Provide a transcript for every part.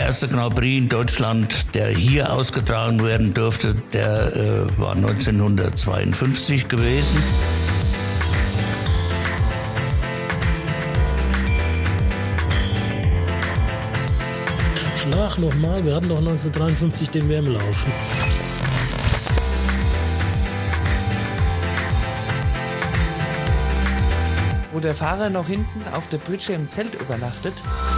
erste Grand Prix in Deutschland, der hier ausgetragen werden durfte, der war 1952 gewesen. Schlag nochmal, wir hatten doch 1953 den WM-Lauf. Wo der Fahrer noch hinten auf der Pritsche im Zelt übernachtet.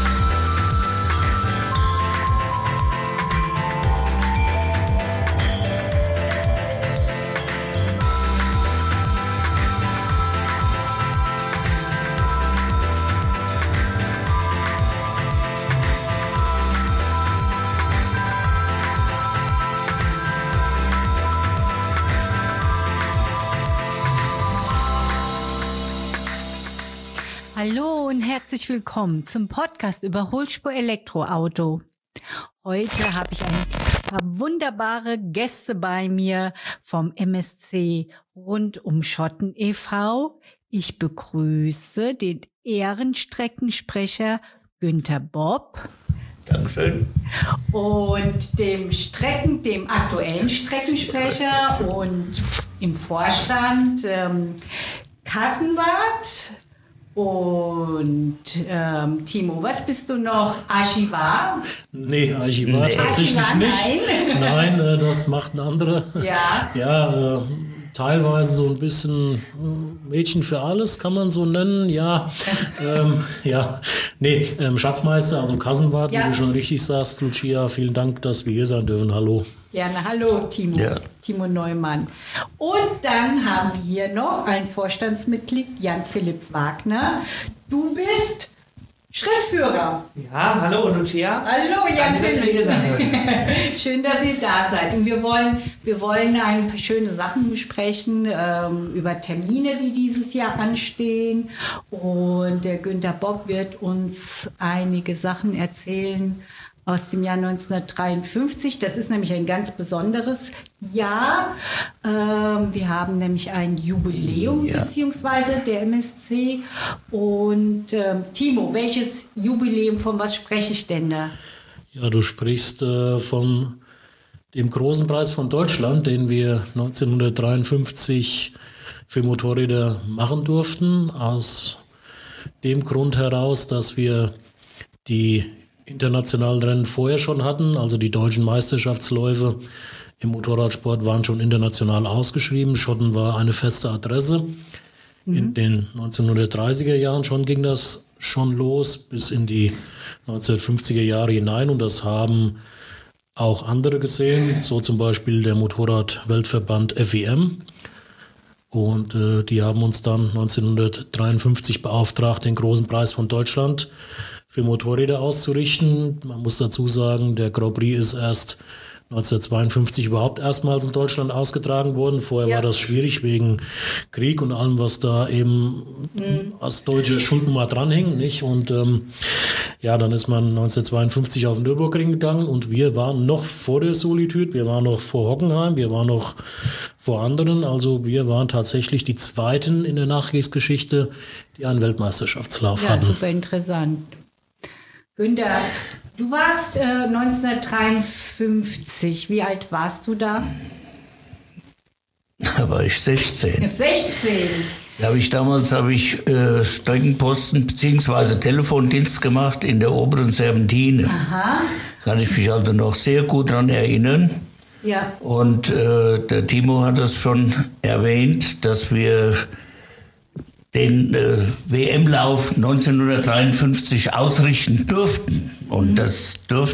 Hallo und herzlich willkommen zum Podcast über Hohlspur-Elektroauto. Heute habe ich ein paar wunderbare Gäste bei mir vom MSC Rund um Schotten e.V. Ich begrüße den Ehrenstreckensprecher Günther Bopp. Dankeschön. Und dem aktuellen Streckensprecher und im Vorstand Kassenwart. Und Timo, was bist du noch? Archivar? Nee, Archivar tatsächlich nicht. Nein, das macht ein anderer. Ja. Ja, teilweise so ein bisschen Mädchen für alles, kann man so nennen. Ja, Schatzmeister, also Kassenwart, ja. Wie du schon richtig sagst, Lucia, vielen Dank, dass wir hier sein dürfen. Hallo. Gerne, hallo Timo. Ja. Timo Neumann. Und dann haben wir hier noch ein Vorstandsmitglied, Jan-Philipp Wagner. Du bist Schriftführer. Ja, hallo Lucia. Hallo Jan-Philipp. Schön, dass ihr da seid. Und wir wollen ein paar schöne Sachen besprechen über Termine, die dieses Jahr anstehen. Und der Günther Bopp wird uns einige Sachen erzählen aus dem Jahr 1953. Das ist nämlich ein ganz besonderes Jahr. Wir haben nämlich ein Jubiläum, beziehungsweise der MSC. Und Timo, welches Jubiläum, von was spreche ich denn da? Ja, du sprichst von dem großen Preis von Deutschland, den wir 1953 für Motorräder machen durften. Aus dem Grund heraus, dass wir die internationalen Rennen vorher schon hatten, also die deutschen Meisterschaftsläufe im Motorradsport waren schon international ausgeschrieben. Schotten war eine feste Adresse. In den 1930er Jahren schon ging das schon los, bis in die 1950er Jahre hinein, und das haben auch andere gesehen, so zum Beispiel der Motorrad-Weltverband FEM. Und die haben uns dann 1953 beauftragt, den großen Preis von Deutschland für Motorräder auszurichten. Man muss dazu sagen, der Grand Prix ist erst 1952 überhaupt erstmals in Deutschland ausgetragen worden. Vorher war das schwierig wegen Krieg und allem, was da eben als deutsche Schulnummer dranhing, nicht? Und dann ist man 1952 auf den Nürburgring gegangen, und wir waren noch vor der Solitude, wir waren noch vor Hockenheim, wir waren noch vor anderen. Also wir waren tatsächlich die Zweiten in der Nachkriegsgeschichte, die einen Weltmeisterschaftslauf hatten. Ja, super interessant. Günther, du warst 1953. Wie alt warst du da? Da war ich 16. 16? Damals habe ich Streckenposten bzw. Telefondienst gemacht in der oberen Serpentine. Aha. Kann ich mich also noch sehr gut daran erinnern. Ja. Und der Timo hat es schon erwähnt, dass wir den WM-Lauf 1953 ausrichten durften. Und das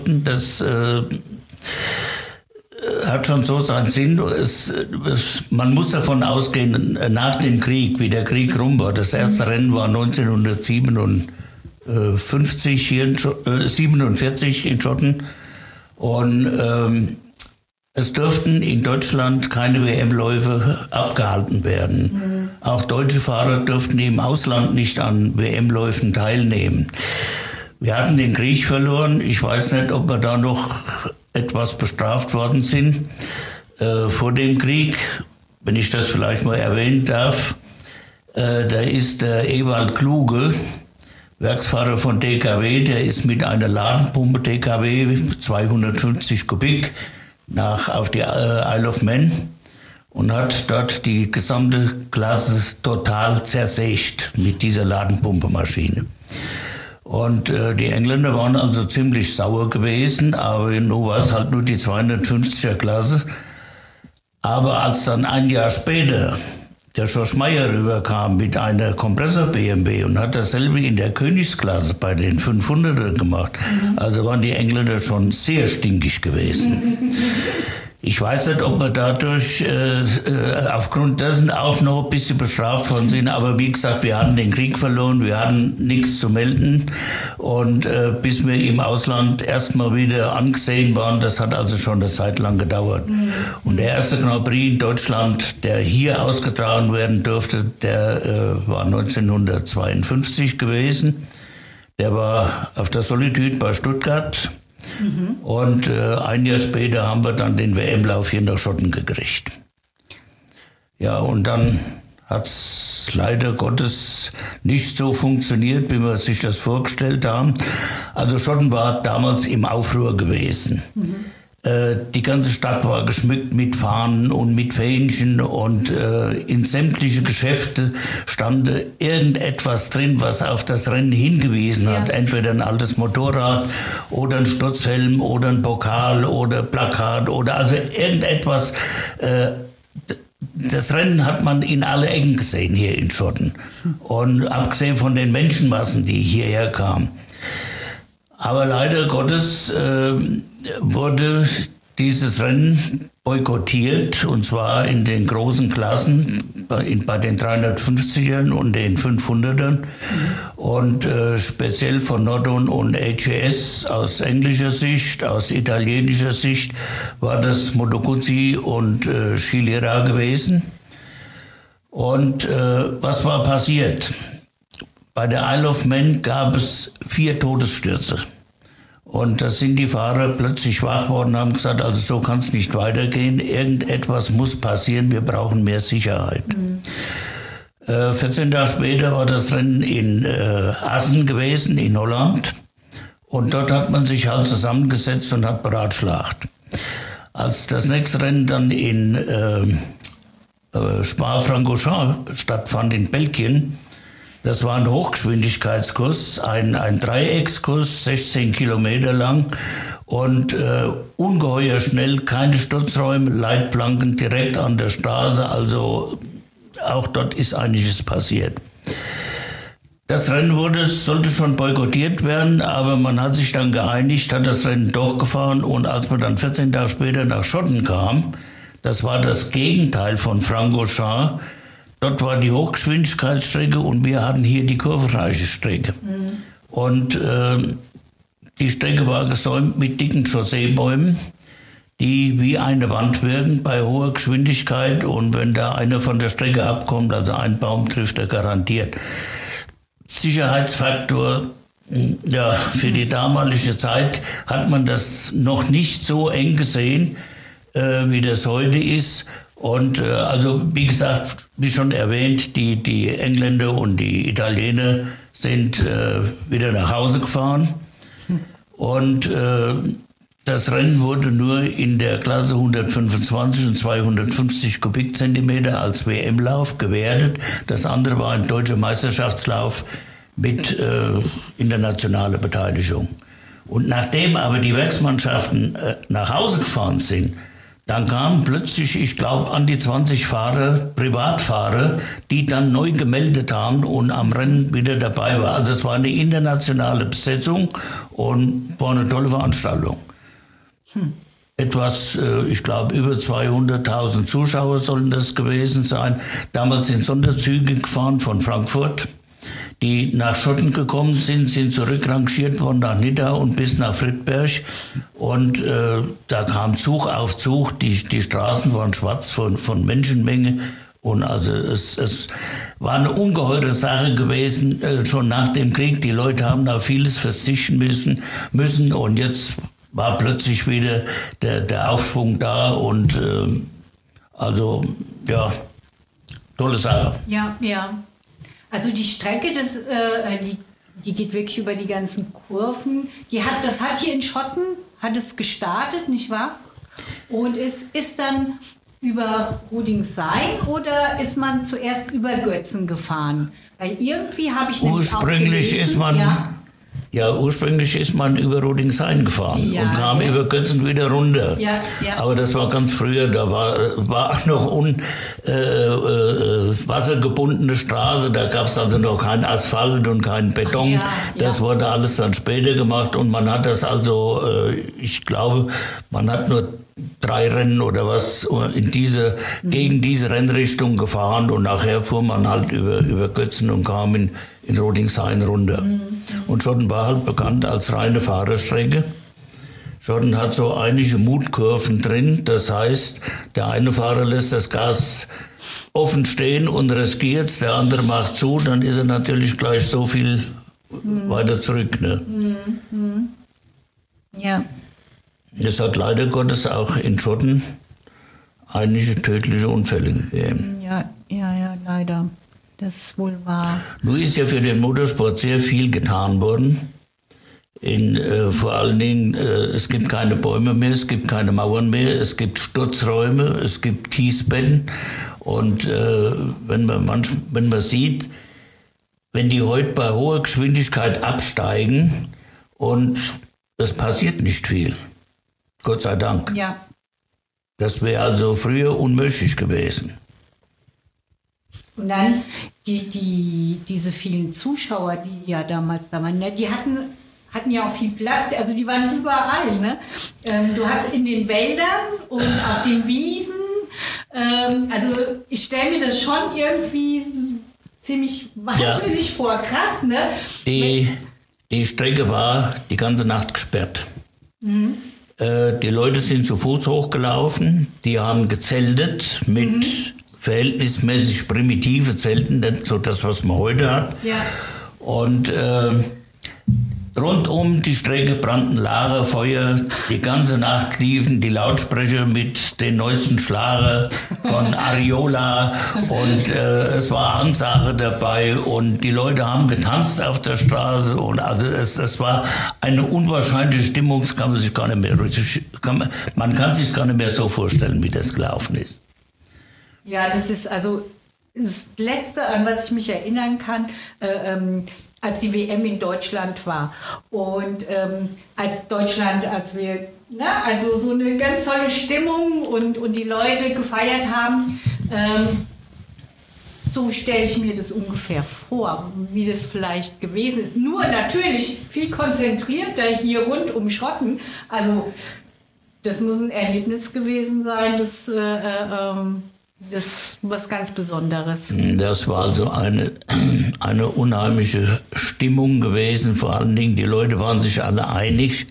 hat schon so seinen Sinn. Man muss davon ausgehen, nach dem Krieg, wie der Krieg rum war. Das erste Rennen war 1947 in Schotten. Und es dürften in Deutschland keine WM-Läufe abgehalten werden. Auch deutsche Fahrer dürften im Ausland nicht an WM-Läufen teilnehmen. Wir hatten den Krieg verloren. Ich weiß nicht, ob wir da noch etwas bestraft worden sind. Vor dem Krieg, wenn ich das vielleicht mal erwähnen darf, da ist der Ewald Kluge Werksfahrer von DKW, der ist mit einer Ladenpumpe DKW 250 Kubik auf die Isle of Man und hat dort die gesamte Klasse total zersägt mit dieser Ladenpumpemaschine. Und die Engländer waren also ziemlich sauer gewesen, aber nun war es halt nur die 250er Klasse. Aber als dann ein Jahr später der George Meyer rüberkam mit einer Kompressor-BMW und hat dasselbe in der Königsklasse bei den 500er gemacht, also waren die Engländer schon sehr stinkig gewesen. Ich weiß nicht, ob wir dadurch aufgrund dessen auch noch ein bisschen bestraft worden sind, aber wie gesagt, wir hatten den Krieg verloren, wir hatten nichts zu melden und bis wir im Ausland erstmal wieder angesehen waren, das hat also schon eine Zeit lang gedauert. Und der erste Grand Prix in Deutschland, der hier ausgetragen werden durfte, der war 1952 gewesen. Der war auf der Solitude bei Stuttgart. Und ein Jahr später haben wir dann den WM-Lauf hier nach Schotten gekriegt. Ja, und dann hat es leider Gottes nicht so funktioniert, wie wir sich das vorgestellt haben. Also Schotten war damals im Aufruhr gewesen. Die ganze Stadt war geschmückt mit Fahnen und mit Fähnchen und in sämtliche Geschäfte stand irgendetwas drin, was auf das Rennen hingewiesen hat. Entweder ein altes Motorrad oder ein Stutzhelm oder ein Pokal oder Plakat oder also irgendetwas. Das Rennen hat man in alle Ecken gesehen hier in Schotten. Und abgesehen von den Menschenmassen, die hierher kamen. Aber leider Gottes wurde dieses Rennen boykottiert, und zwar in den großen Klassen, bei den 350ern und den 500ern. Und speziell von Nordon und AGS aus englischer Sicht, aus italienischer Sicht, war das Moto Guzzi und Scilera gewesen. Und was war passiert? Bei der Isle of Man gab es 4 Todesstürze. Und da sind die Fahrer plötzlich wach worden und haben gesagt, also so kann es nicht weitergehen, irgendetwas muss passieren, wir brauchen mehr Sicherheit. 14 Tage später war das Rennen in Assen gewesen, in Holland. Und dort hat man sich halt zusammengesetzt und hat beratschlagt. Als das nächste Rennen dann in Spa-Francorchamps stattfand, in Belgien, das war ein Hochgeschwindigkeitskurs, ein Dreieckskurs, 16 Kilometer lang und ungeheuer schnell, keine Stutzräume, Leitplanken direkt an der Straße, also auch dort ist einiges passiert. Das Rennen sollte schon boykottiert werden, aber man hat sich dann geeinigt, hat das Rennen doch gefahren und als man dann 14 Tage später nach Schotten kam, das war das Gegenteil von Francorchamps. Dort war die Hochgeschwindigkeitsstrecke und wir hatten hier die kurvenreiche Strecke. Und die Strecke war gesäumt mit dicken Chausseebäumen, die wie eine Wand wirken bei hoher Geschwindigkeit. Und wenn da einer von der Strecke abkommt, also ein Baum trifft er garantiert. Sicherheitsfaktor, ja, für die damalige Zeit hat man das noch nicht so eng gesehen, wie das heute ist. Und also wie gesagt, wie schon erwähnt, die Engländer und die Italiener sind wieder nach Hause gefahren. Und das Rennen wurde nur in der Klasse 125 und 250 Kubikzentimeter als WM-Lauf gewertet. Das andere war ein deutscher Meisterschaftslauf mit internationaler Beteiligung. Und nachdem aber die Werksmannschaften nach Hause gefahren sind, dann kamen plötzlich, ich glaube, an die 20 Fahrer, Privatfahrer, die dann neu gemeldet haben und am Rennen wieder dabei waren. Also es war eine internationale Besetzung und war eine tolle Veranstaltung. Etwas, ich glaube, über 200.000 Zuschauer sollen das gewesen sein. Damals sind Sonderzüge gefahren von Frankfurt, die nach Schotten gekommen sind zurückrangiert worden nach Nidda und bis nach Friedberg. Und da kam Zug auf Zug, die Straßen waren schwarz von Menschenmenge. Und also es war eine ungeheure Sache gewesen, schon nach dem Krieg. Die Leute haben da vieles verzichten müssen und jetzt war plötzlich wieder der Aufschwung da und also ja, tolle Sache. Ja. Also die Strecke, Die geht wirklich über die ganzen Kurven. Das hat hier in Schotten, hat es gestartet, nicht wahr? Und es ist dann über Rudingsein oder ist man zuerst über Götzen gefahren? Weil irgendwie habe ich ursprünglich ist man über Rudingsein gefahren und kam über Götzen wieder runter. Ja. Aber das war ganz früher, da war noch wassergebundene Straße, da gab es also noch keinen Asphalt und keinen Beton. Das wurde alles dann später gemacht und man hat das also, ich glaube, man hat nur 3 Rennen oder was gegen diese Rennrichtung gefahren und nachher fuhr man halt über Götzen und kam in Rudingsein runter. Und Schotten war halt bekannt als reine Fahrerstrecke. Schotten hat so einige Mutkurven drin, das heißt, der eine Fahrer lässt das Gas offen stehen und riskiert, der andere macht zu, dann ist er natürlich gleich so viel weiter zurück. Ne? Ja. Es hat leider Gottes auch in Schotten einige tödliche Unfälle gegeben. Ja, leider. Das ist wohl wahr. Nun ist ja für den Motorsport sehr viel getan worden. Vor allen Dingen, es gibt keine Bäume mehr, es gibt keine Mauern mehr, es gibt Sturzräume, es gibt Kiesbetten. Und wenn man sieht, wenn die heute bei hoher Geschwindigkeit absteigen und es passiert nicht viel. Gott sei Dank. Ja. Das wäre also früher unmöglich gewesen. Und dann diese vielen Zuschauer, die ja damals da waren, die hatten ja auch viel Platz, also die waren überall. Ne? Du hast in den Wäldern und auf den Wiesen, also ich stelle mir das schon irgendwie ziemlich wahnsinnig vor, krass. Ne? Die Strecke war die ganze Nacht gesperrt. Die Leute sind zu Fuß hochgelaufen, die haben gezeltet mit verhältnismäßig primitive Zelten, nicht so das, was man heute hat. Ja. Und rund um die Strecke brannten Lagerfeuer, die ganze Nacht liefen die Lautsprecher mit den neuesten Schlager von Ariola und es war Ansage dabei und die Leute haben getanzt auf der Straße und also es war eine unwahrscheinliche Stimmung, das kann man sich gar nicht mehr man kann sich gar nicht mehr so vorstellen, wie das gelaufen ist. Ja, das ist also das Letzte, an was ich mich erinnern kann, als die WM in Deutschland war. Und als wir, also so eine ganz tolle Stimmung und die Leute gefeiert haben, so stelle ich mir das ungefähr vor, wie das vielleicht gewesen ist. Nur natürlich viel konzentrierter hier rund um Schotten. Also das muss ein Erlebnis gewesen sein, das ist was ganz Besonderes. Das war also eine unheimliche Stimmung gewesen. Vor allen Dingen, die Leute waren sich alle einig.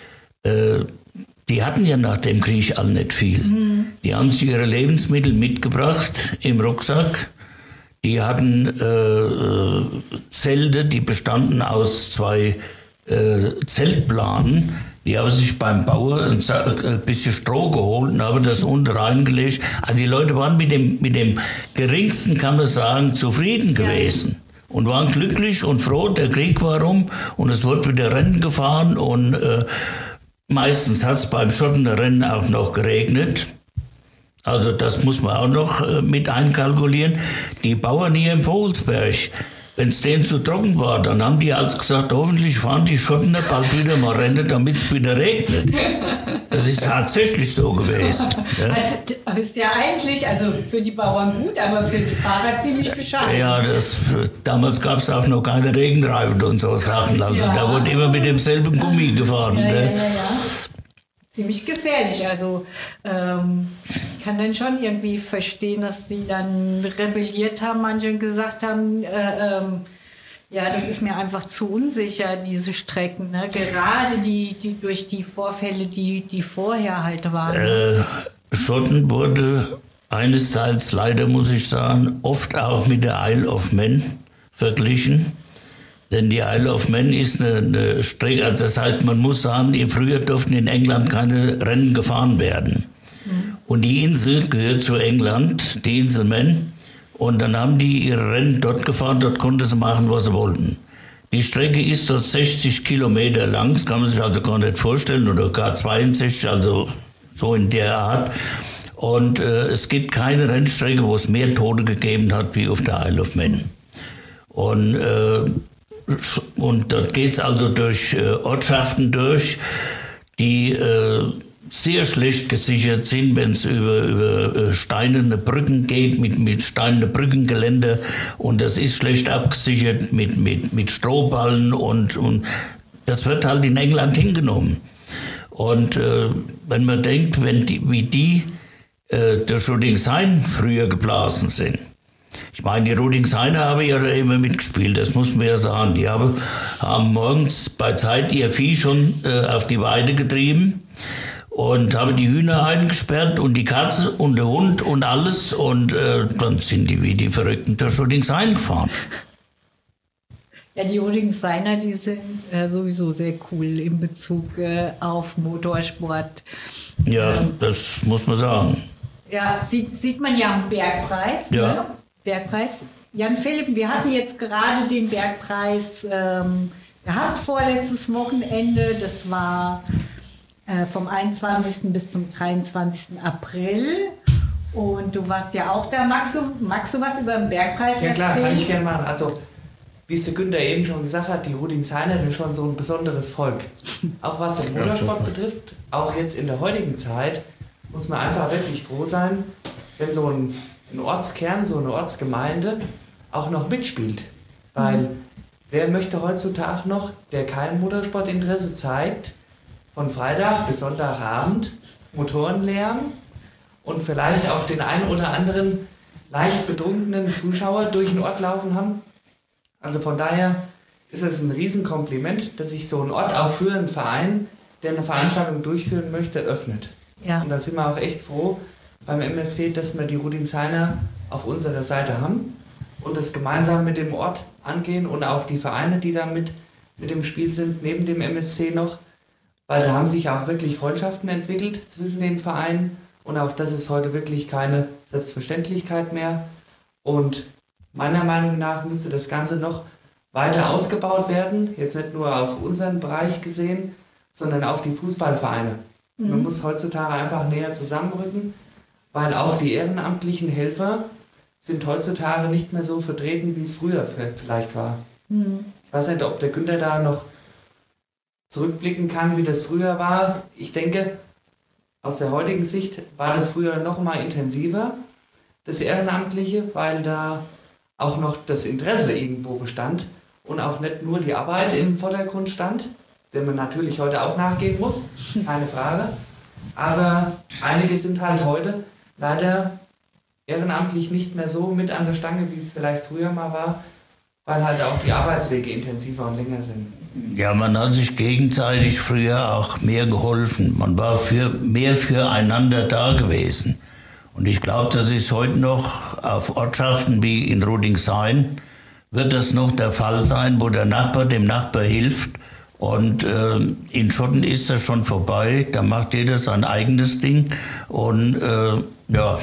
Die hatten ja nach dem Krieg alle nicht viel. Die haben sich ihre Lebensmittel mitgebracht im Rucksack. Die hatten Zelte, die bestanden aus 2 Zeltplanen. Die haben sich beim Bauer ein bisschen Stroh geholt und haben das unten reingelegt. Also die Leute waren mit dem geringsten, kann man sagen, zufrieden gewesen. Und waren glücklich und froh, der Krieg war rum und es wurde wieder Rennen gefahren und meistens hat es beim Schottener Rennen auch noch geregnet. Also das muss man auch noch mit einkalkulieren. Die Bauern hier im Vogelsberg, wenn es denen zu trocken war, dann haben die also gesagt, hoffentlich fahren die Schottener bald wieder mal Rennen, damit es wieder regnet. Das ist tatsächlich so gewesen. Ja? Also ist ja eigentlich, also für die Bauern gut, aber für die Fahrer ziemlich bescheiden. Ja, damals gab es auch noch keine Regenreifen und so Sachen. Also da wurde immer mit demselben Gummi gefahren. Ja. Ziemlich gefährlich. Also ich kann dann schon irgendwie verstehen, dass sie dann rebelliert haben, manche gesagt haben, das ist mir einfach zu unsicher, diese Strecken. Ne? Gerade die durch die Vorfälle, die vorher halt waren. Schotten wurde einerseits, leider muss ich sagen, oft auch mit der Isle of Man verglichen. Denn die Isle of Man ist eine Strecke, also das heißt, man muss sagen, früher durften in England keine Rennen gefahren werden. Und die Insel gehört zu England, die Insel Man. Und dann haben die ihre Rennen dort gefahren, dort konnten sie machen, was sie wollten. Die Strecke ist so 60 Kilometer lang, das kann man sich also gar nicht vorstellen, oder gar 62, also so in der Art. Und es gibt keine Rennstrecke, wo es mehr Tote gegeben hat wie auf der Isle of Man. Und dort geht es also durch Ortschaften durch, die sehr schlecht gesichert sind, wenn es über steinerne Brücken geht, mit steinernen Brückengeländer, und das ist schlecht abgesichert mit Strohballen, und das wird halt in England hingenommen. Und wenn man denkt, wie die durch Rudolfsheim früher geblasen sind. Ich meine, die Rudolfsheiner haben ja da immer mitgespielt, das muss man ja sagen. Die haben morgens bei Zeit ihr Vieh schon auf die Weide getrieben und haben die Hühner eingesperrt und die Katze und der Hund und alles, und dann sind die wie die Verrückten durch Rudolfsheim gefahren. Ja, die Rudolfsheiner, die sind sowieso sehr cool in Bezug auf Motorsport. Ja, das muss man sagen. Ja, sieht man ja am Bergpreis. Ja. Ne? Bergpreis. Jan Philipp, wir hatten jetzt gerade den Bergpreis gehabt vorletztes Wochenende. Das war vom 21. bis zum 23. April. Und du warst ja auch da. Magst du was über den Bergpreis erzählen? Ja klar, kann ich gerne machen. Also, wie es der Günther eben schon gesagt hat, die Rudolfsheiner sind schon so ein besonderes Volk. Auch was den Motorsport betrifft, auch jetzt in der heutigen Zeit, muss man einfach wirklich froh sein, wenn so ein Ortskern, so eine Ortsgemeinde auch noch mitspielt. Weil wer möchte heutzutage noch, der kein Motorsportinteresse zeigt, von Freitag bis Sonntagabend Motoren lernen und vielleicht auch den einen oder anderen leicht betrunkenen Zuschauer durch den Ort laufen haben? Also von daher ist es ein Riesenkompliment, dass sich so ein Ort auch für einen Verein, der eine Veranstaltung durchführen möchte, öffnet. Ja. Und da sind wir auch echt froh beim MSC, dass wir die Rudolfsheiner auf unserer Seite haben und das gemeinsam mit dem Ort angehen und auch die Vereine, die da mit im Spiel sind, neben dem MSC noch, weil da haben sich auch wirklich Freundschaften entwickelt zwischen den Vereinen, und auch das ist heute wirklich keine Selbstverständlichkeit mehr. Und meiner Meinung nach müsste das Ganze noch weiter ausgebaut werden, jetzt nicht nur auf unseren Bereich gesehen, sondern auch die Fußballvereine. Man muss heutzutage einfach näher zusammenrücken, weil auch die ehrenamtlichen Helfer sind heutzutage nicht mehr so vertreten, wie es früher vielleicht war. Ich weiß nicht, ob der Günther da noch zurückblicken kann, wie das früher war. Ich denke, aus der heutigen Sicht war das früher noch mal intensiver, das Ehrenamtliche, weil da auch noch das Interesse irgendwo bestand und auch nicht nur die Arbeit im Vordergrund stand, der man natürlich heute auch nachgehen muss, keine Frage. Aber einige sind halt heute leider ehrenamtlich nicht mehr so mit an der Stange, wie es vielleicht früher mal war, weil halt auch die Arbeitswege intensiver und länger sind. Ja, man hat sich gegenseitig früher auch mehr geholfen. Man war mehr füreinander da gewesen. Und ich glaube, das ist heute noch auf Ortschaften wie in Rudolfsheim, wird das noch der Fall sein, wo der Nachbar dem Nachbar hilft. Und in Schotten ist das schon vorbei, da macht jeder sein eigenes Ding. Und ja,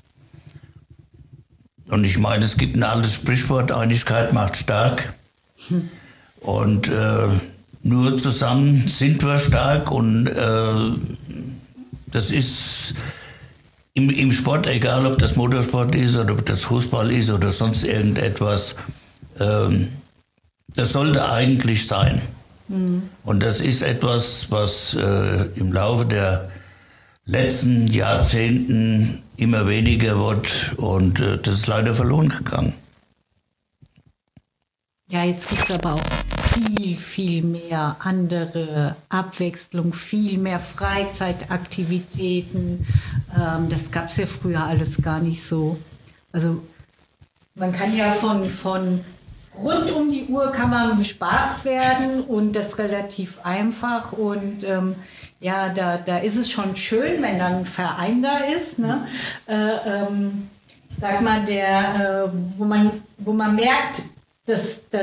und ich meine, es gibt ein altes Sprichwort, Einigkeit macht stark. Und nur zusammen sind wir stark, und das ist im Sport, egal ob das Motorsport ist oder ob das Fußball ist oder sonst irgendetwas, das sollte eigentlich sein. Und das ist etwas, was im Laufe der letzten Jahrzehnten immer weniger wird, und das ist leider verloren gegangen. Ja, jetzt gibt es aber auch viel mehr andere Abwechslung, viel mehr Freizeitaktivitäten. Das gab es ja früher alles gar nicht so. Also man kann ja von rund um die Uhr kann man bespaßt werden, und das relativ einfach. Und ja, da ist es schon schön, wenn dann ein Verein da ist, ne? Ich sag mal, wo man merkt, dass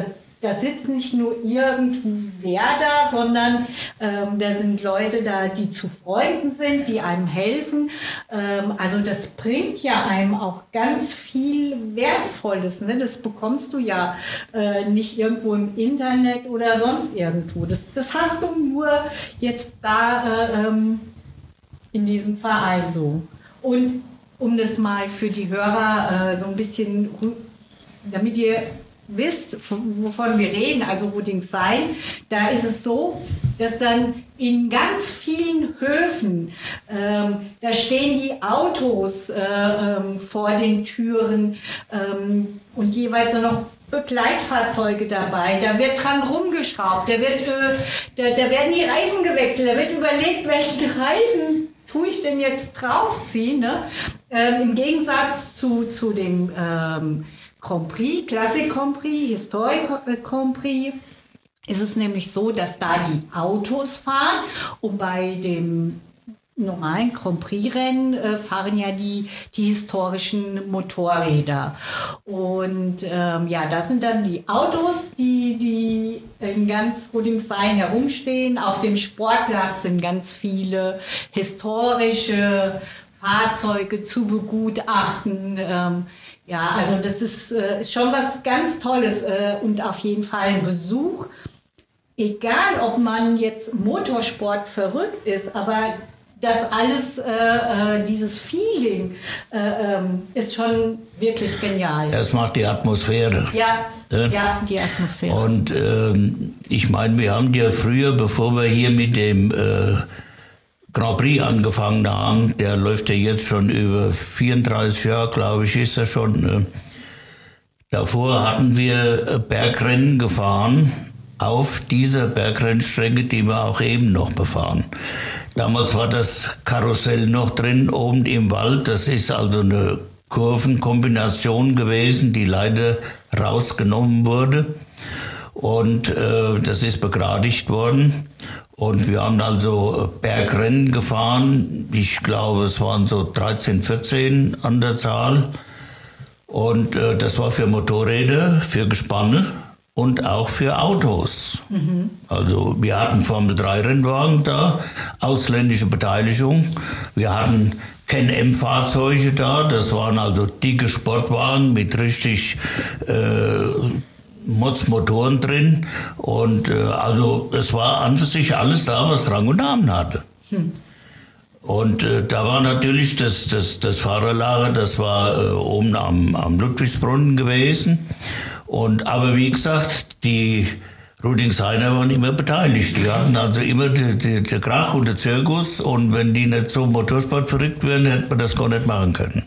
da sitzt nicht nur irgendwer da, sondern da sind Leute da, die zu Freunden sind, die einem helfen. Also das bringt ja einem auch ganz viel Wertvolles. Ne? Das bekommst du ja nicht irgendwo im Internet oder sonst irgendwo. Das hast du nur jetzt da in diesem Verein so. Und um das mal für die Hörer so ein bisschen, damit ihr wisst, wovon wir reden, also Rudolfsheim, da ist es so, dass dann in ganz vielen Höfen, da stehen die Autos vor den Türen und jeweils noch Begleitfahrzeuge dabei, da wird dran rumgeschraubt, da werden die Reifen gewechselt, da wird überlegt, welchen Reifen tue ich denn jetzt draufziehen, ne? Im Gegensatz zu dem Grand Prix, Classic Grand Prix, Historic Grand Prix, ist es nämlich so, dass da die Autos fahren und bei dem normalen Grand Prix-Rennen fahren ja die historischen Motorräder. Und ja, das sind dann die Autos, die in ganz Rudolfsheim herumstehen. Auf dem Sportplatz sind ganz viele historische Fahrzeuge zu begutachten. Ja, also das ist schon was ganz Tolles und auf jeden Fall ein Besuch. Egal, ob man jetzt Motorsport verrückt ist, aber das alles, dieses Feeling ist schon wirklich genial. Das macht die Atmosphäre. Ja, ja, die Atmosphäre. Und ich meine, wir haben ja früher, bevor wir hier mit dem Grand Prix angefangen haben, der läuft ja jetzt schon über 34 Jahre, glaube ich, ist er schon. Davor hatten wir Bergrennen gefahren auf dieser Bergrennstrecke, die wir auch eben noch befahren. Damals war das Karussell noch drin, oben im Wald. Das ist also eine Kurvenkombination gewesen, die leider rausgenommen wurde. Und das ist begradigt worden. Und wir haben also Bergrennen gefahren. Ich glaube, es waren so 13, 14 an der Zahl. Und das war für Motorräder, für Gespanne und auch für Autos. Mhm. Also wir hatten Formel-3-Rennwagen da, ausländische Beteiligung. Wir hatten Can-Am-Fahrzeuge da, das waren also dicke Sportwagen mit richtig Mods-Motoren drin. Und also es war an für sich alles da, was Rang und Namen hatte. Hm. Und da war natürlich das Fahrerlager, das war oben am Ludwigsbrunnen gewesen. Aber wie gesagt, die Rudolfsheiner waren immer beteiligt. Die hatten also immer den Krach und den Zirkus. Und wenn die nicht so Motorsport verrückt wären, hätte man das gar nicht machen können.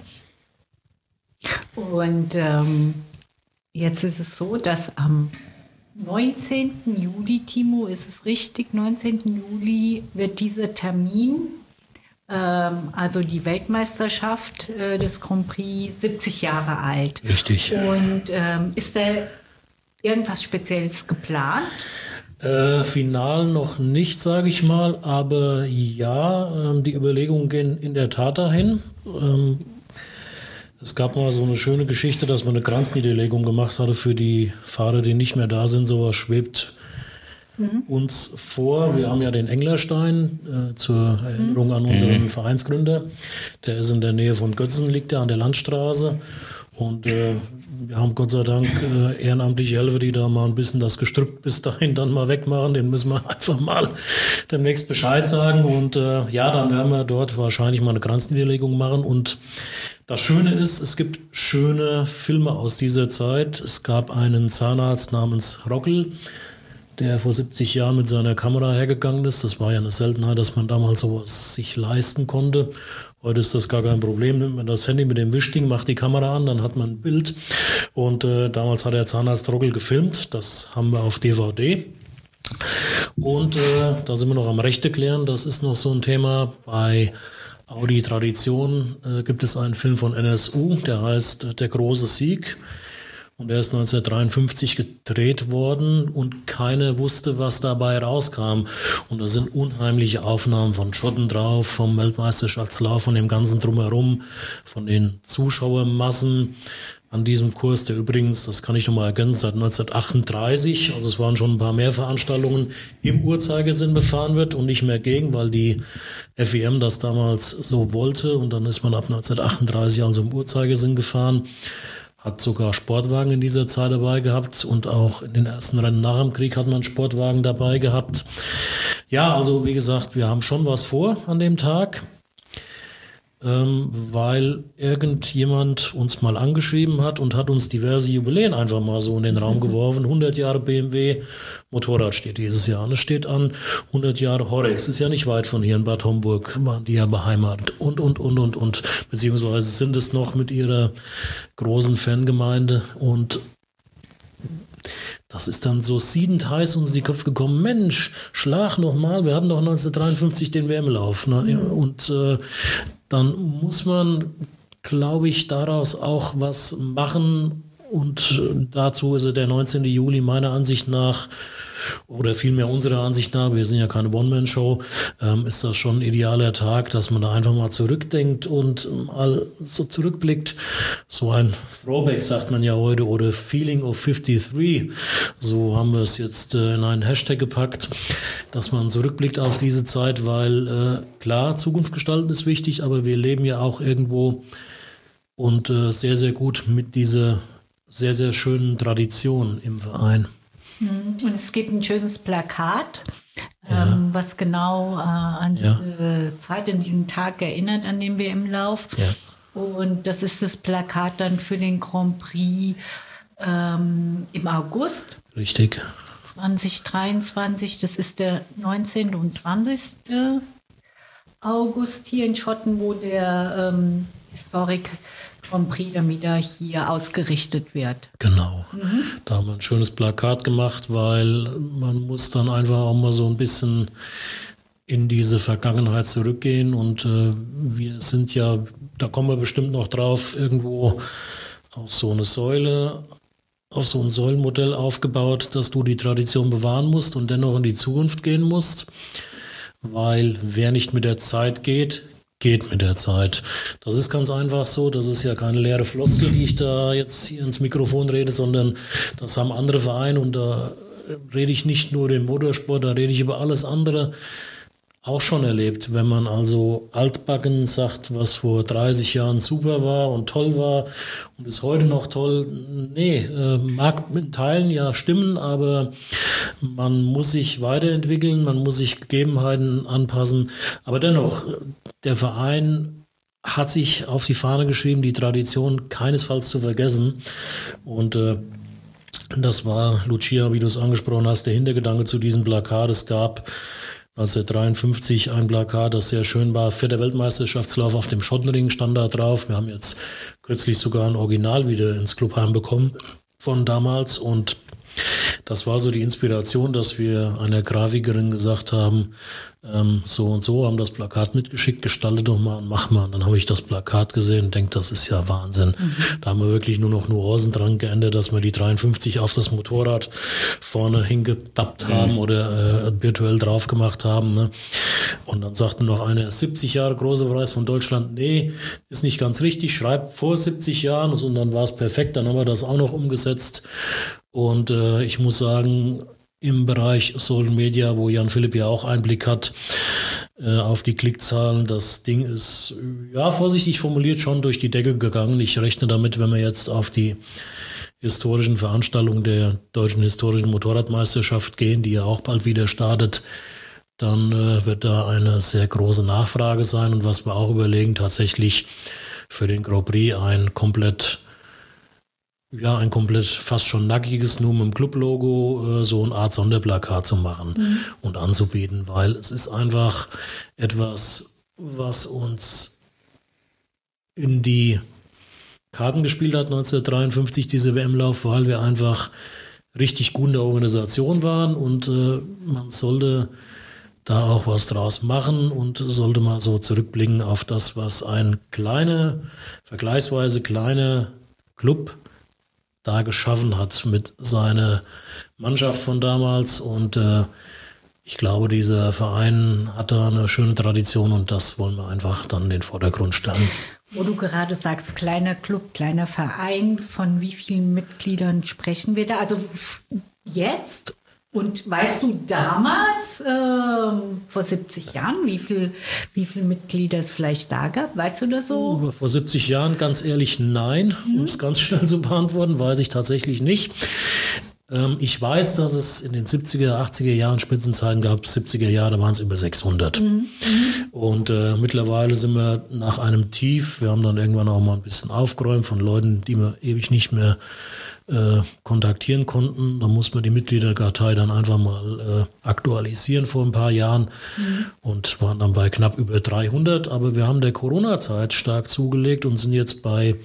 Und jetzt ist es so, dass am 19. Juli, Timo, ist es richtig, 19. Juli wird dieser Termin, also die Weltmeisterschaft des Grand Prix, 70 Jahre alt. Richtig. Und ist da irgendwas Spezielles geplant? Final noch nicht, sage ich mal, aber ja, die Überlegungen gehen in der Tat dahin. Es gab mal so eine schöne Geschichte, dass man eine Kranzniederlegung gemacht hatte für die Fahrer, die nicht mehr da sind. Sowas schwebt uns vor. Wir haben ja den Englerstein zur Erinnerung an unseren Vereinsgründer. Der ist in der Nähe von Götzen, liegt der an der Landstraße. Und wir haben Gott sei Dank ehrenamtliche Helfer, die da mal ein bisschen das Gestrüpp bis dahin dann mal wegmachen. Den müssen wir einfach mal demnächst Bescheid sagen. Und ja, dann werden wir dort wahrscheinlich mal eine Kranzniederlegung machen. Und das Schöne ist, es gibt schöne Filme aus dieser Zeit. Es gab einen Zahnarzt namens Rockel, der vor 70 Jahren mit seiner Kamera hergegangen ist. Das war ja eine Seltenheit, dass man damals sowas sich leisten konnte. Heute ist das gar kein Problem. Nimmt man das Handy mit dem Wischding, macht die Kamera an, dann hat man ein Bild. Und damals hat der Zahnarzt Rockel gefilmt. Das haben wir auf DVD. Und da sind wir noch am Rechte klären. Das ist noch so ein Thema. Bei Audi Tradition gibt es einen Film von NSU, der heißt Der große Sieg. Und er ist 1953 gedreht worden und keiner wusste, was dabei rauskam. Und da sind unheimliche Aufnahmen von Schotten drauf, vom Weltmeisterschaftslauf, von dem ganzen Drumherum, von den Zuschauermassen an diesem Kurs, der übrigens, das kann ich nochmal ergänzen, seit 1938, also es waren schon ein paar mehr Veranstaltungen, im Uhrzeigersinn befahren wird und nicht mehr gegen, weil die FIM das damals so wollte und dann ist man ab 1938 also im Uhrzeigersinn gefahren, hat sogar Sportwagen in dieser Zeit dabei gehabt und auch in den ersten Rennen nach dem Krieg hat man Sportwagen dabei gehabt. Ja, also wie gesagt, wir haben schon was vor an dem Tag. Weil irgendjemand uns mal angeschrieben hat und hat uns diverse Jubiläen einfach mal so in den Raum geworfen. 100 Jahre BMW Motorrad steht dieses Jahr. Und es steht an 100 Jahre Horex. Ist ja nicht weit von hier in Bad Homburg, waren die ja beheimatet. Und. Beziehungsweise sind es noch mit ihrer großen Fangemeinde. Und das ist dann so siedend heiß uns in die Köpfe gekommen. Mensch, schlag noch mal. Wir hatten doch 1953 den WM-Lauf. Ne? Und dann muss man, glaube ich, daraus auch was machen. Und dazu ist der 19. Juli meiner Ansicht nach, oder vielmehr unserer Ansicht nach, wir sind ja keine One-Man-Show, ist das schon ein idealer Tag, dass man da einfach mal zurückdenkt und mal so zurückblickt. So ein Throwback sagt man ja heute, oder Feeling of 53. So haben wir es jetzt in einen Hashtag gepackt, dass man zurückblickt auf diese Zeit, weil klar, Zukunft gestalten ist wichtig, aber wir leben ja auch irgendwo und sehr, sehr gut mit dieser sehr, sehr schönen Tradition im Verein. Und es gibt ein schönes Plakat, was genau an diese Zeit, an diesen Tag erinnert, an den WM-Lauf. Ja. Und das ist das Plakat dann für den Grand Prix im August. Richtig. 2023, das ist der 19. und 20. August hier in Schotten, wo der Historic Grand Prix dann wieder hier ausgerichtet wird. Genau. Da haben wir ein schönes Plakat gemacht, weil man muss dann einfach auch mal so ein bisschen in diese Vergangenheit zurückgehen und wir sind ja, da kommen wir bestimmt noch drauf, irgendwo auf so eine Säule, auf so ein Säulenmodell aufgebaut, dass du die Tradition bewahren musst und dennoch in die Zukunft gehen musst, weil wer nicht mit der Zeit geht mit der Zeit. Das ist ganz einfach so, das ist ja keine leere Floskel, die ich da jetzt hier ins Mikrofon rede, sondern das haben andere Vereine und da rede ich nicht nur den Motorsport, da rede ich über alles andere auch schon erlebt. Wenn man also altbacken sagt, was vor 30 Jahren super war und toll war und ist heute noch toll, mag mit Teilen ja stimmen, aber man muss sich weiterentwickeln, man muss sich Gegebenheiten anpassen, aber dennoch, der Verein hat sich auf die Fahne geschrieben, die Tradition keinesfalls zu vergessen und das war, Lucia, wie du es angesprochen hast, der Hintergedanke zu diesem Plakat. Es gab 1953 ein Plakat, das sehr schön war. 4. Weltmeisterschaftslauf auf dem Schottenring stand da drauf. Wir haben jetzt kürzlich sogar ein Original wieder ins Clubheim bekommen von damals. Und das war so die Inspiration, dass wir einer Grafikerin gesagt haben, so und so, haben das Plakat mitgeschickt, gestalte doch mal und mach mal. Und dann habe ich das Plakat gesehen und denke, das ist ja Wahnsinn. Da haben wir wirklich nur noch Nuancen dran geändert, dass wir die 53 auf das Motorrad vorne hingepappt haben oder virtuell drauf gemacht haben. Ne? Und dann sagte noch einer, 70 Jahre großer Preis von Deutschland, nee, ist nicht ganz richtig, schreibt vor 70 Jahren und dann war es perfekt, dann haben wir das auch noch umgesetzt. Und ich muss sagen, im Bereich Social Media, wo Jan Philipp ja auch Einblick hat, auf die Klickzahlen, das Ding ist, ja, vorsichtig formuliert, schon durch die Decke gegangen. Ich rechne damit, wenn wir jetzt auf die historischen Veranstaltungen der Deutschen Historischen Motorradmeisterschaft gehen, die ja auch bald wieder startet, dann wird da eine sehr große Nachfrage sein. Und was wir auch überlegen, tatsächlich für den Grand Prix ein komplett fast schon nackiges, nur mit dem Club-Logo, so eine Art Sonderplakat zu machen und anzubieten, weil es ist einfach etwas, was uns in die Karten gespielt hat 1953, diese WM-Lauf, weil wir einfach richtig gut in der Organisation waren und man sollte da auch was draus machen und sollte mal so zurückblicken auf das, was ein vergleichsweise kleiner Club da geschaffen hat mit seiner Mannschaft von damals. Und ich glaube, dieser Verein hat da eine schöne Tradition und das wollen wir einfach dann in den Vordergrund stellen. Wo du gerade sagst, kleiner Club, kleiner Verein, von wie vielen Mitgliedern sprechen wir da? Also jetzt? Und weißt du damals, vor 70 Jahren, wie viele Mitglieder es vielleicht da gab? Weißt du das so? Vor 70 Jahren, ganz ehrlich, nein. Um es ganz schnell zu beantworten, weiß ich tatsächlich nicht. Ich weiß, dass es in den 70er, 80er Jahren Spitzenzeiten gab, 70er Jahre waren es über 600. Und mittlerweile sind wir nach einem Tief, wir haben dann irgendwann auch mal ein bisschen aufgeräumt von Leuten, die wir ewig nicht mehr kontaktieren konnten. Da muss man die Mitgliederkartei dann einfach mal aktualisieren vor ein paar Jahren und waren dann bei knapp über 300. Aber wir haben der Corona-Zeit stark zugelegt und sind jetzt bei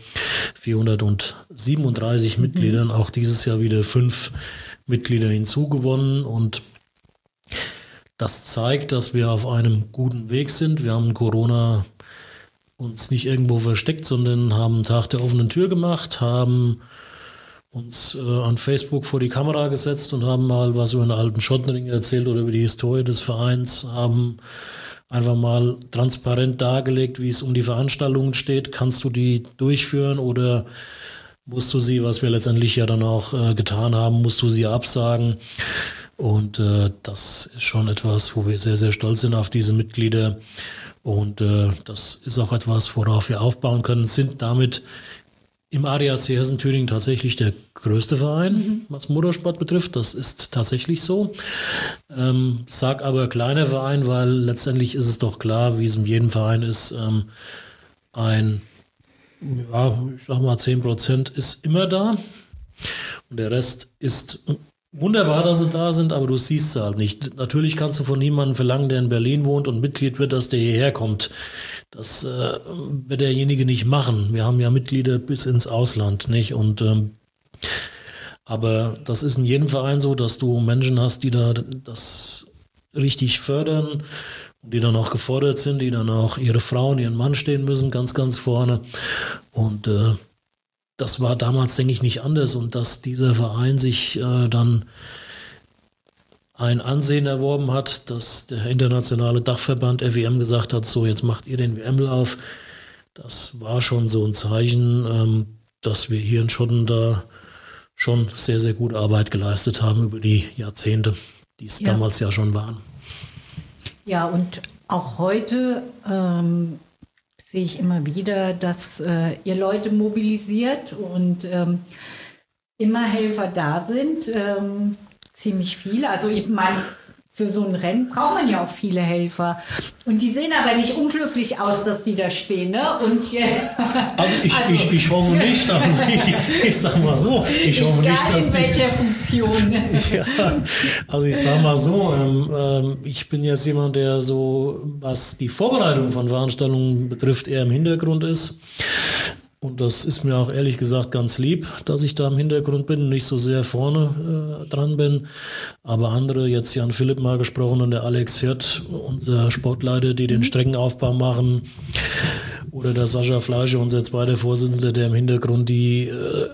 437 Mitgliedern. Auch dieses Jahr wieder 5 Mitglieder hinzugewonnen und das zeigt, dass wir auf einem guten Weg sind. Wir haben Corona uns nicht irgendwo versteckt, sondern haben einen Tag der offenen Tür gemacht, haben uns an Facebook vor die Kamera gesetzt und haben mal was über den alten Schottenring erzählt oder über die Historie des Vereins, haben einfach mal transparent dargelegt, wie es um die Veranstaltungen steht. Kannst du die durchführen oder musst du sie, was wir letztendlich ja dann auch getan haben, musst du sie absagen? Und das ist schon etwas, wo wir sehr, sehr stolz sind auf diese Mitglieder. Und das ist auch etwas, worauf wir aufbauen können, sind damit im ADAC Hessen-Thüringen tatsächlich der größte Verein, was Motorsport betrifft. Das ist tatsächlich so. Sag aber kleiner Verein, weil letztendlich ist es doch klar, wie es in jedem Verein ist, ich sag mal 10% ist immer da. Und der Rest ist wunderbar, dass sie da sind, aber du siehst sie halt nicht. Natürlich kannst du von niemandem verlangen, der in Berlin wohnt und Mitglied wird, dass der hierher kommt. Das wird derjenige nicht machen. Wir haben ja Mitglieder bis ins Ausland, nicht? Und aber das ist in jedem Verein so, dass du Menschen hast, die da das richtig fördern und die dann auch gefordert sind, die dann auch ihre Frau und ihren Mann stehen müssen, ganz, ganz vorne. Und das war damals, denke ich, nicht anders. Und dass dieser Verein sich dann ein Ansehen erworben hat, dass der internationale Dachverband FEM gesagt hat, so jetzt macht ihr den WM-Lauf. Das war schon so ein Zeichen, dass wir hier in Schotten da schon sehr, sehr gute Arbeit geleistet haben über die Jahrzehnte, die es damals ja schon waren. Ja, und auch heute sehe ich immer wieder, dass ihr Leute mobilisiert und immer Helfer da sind. Ziemlich viele. Also ich meine, für so ein Rennen braucht man ja auch viele Helfer. Und die sehen aber nicht unglücklich aus, dass die da stehen. Ne? Und, ich hoffe nicht. Also ich sag mal so. Ich hoffe nicht, dass in welcher Funktion. Ja, also ich sag mal so. Ich bin jetzt jemand, der so, was die Vorbereitung von Veranstaltungen betrifft, eher im Hintergrund ist. Und das ist mir auch ehrlich gesagt ganz lieb, dass ich da im Hintergrund bin und nicht so sehr vorne dran bin. Aber andere, jetzt Jan Philipp mal gesprochen und der Alex Hirt, unser Sportleiter, die den Streckenaufbau machen, oder der Sascha Fleischer, unser zweiter Vorsitzender, der im Hintergrund die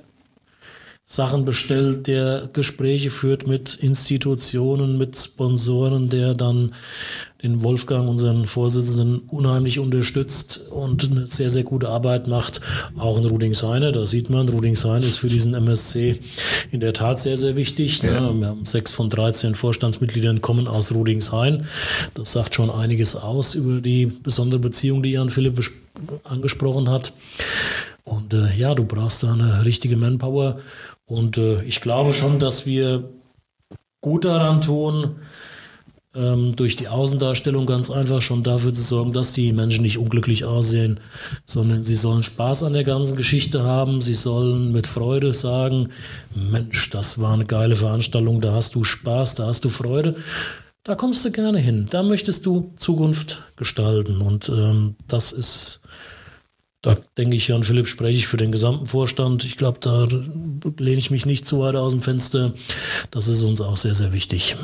Sachen bestellt, der Gespräche führt mit Institutionen, mit Sponsoren, der dann den Wolfgang, unseren Vorsitzenden, unheimlich unterstützt und eine sehr, sehr gute Arbeit macht. Auch in Rudingshain, da sieht man, Rudingshain ist für diesen MSC in der Tat sehr, sehr wichtig. Ja. Wir haben 6 von 13 Vorstandsmitgliedern kommen aus Rudingshain. Das sagt schon einiges aus über die besondere Beziehung, die Jan Philipp angesprochen hat. Und ja, du brauchst da eine richtige Manpower. Und ich glaube schon, dass wir gut daran tun, durch die Außendarstellung ganz einfach schon dafür zu sorgen, dass die Menschen nicht unglücklich aussehen, sondern sie sollen Spaß an der ganzen Geschichte haben. Sie sollen mit Freude sagen, Mensch, das war eine geile Veranstaltung, da hast du Spaß, da hast du Freude. Da kommst du gerne hin. Da möchtest du Zukunft gestalten. Und das ist... Da denke ich, Jan Philipp, spreche ich für den gesamten Vorstand. Ich glaube, da lehne ich mich nicht zu weit aus dem Fenster. Das ist uns auch sehr, sehr wichtig.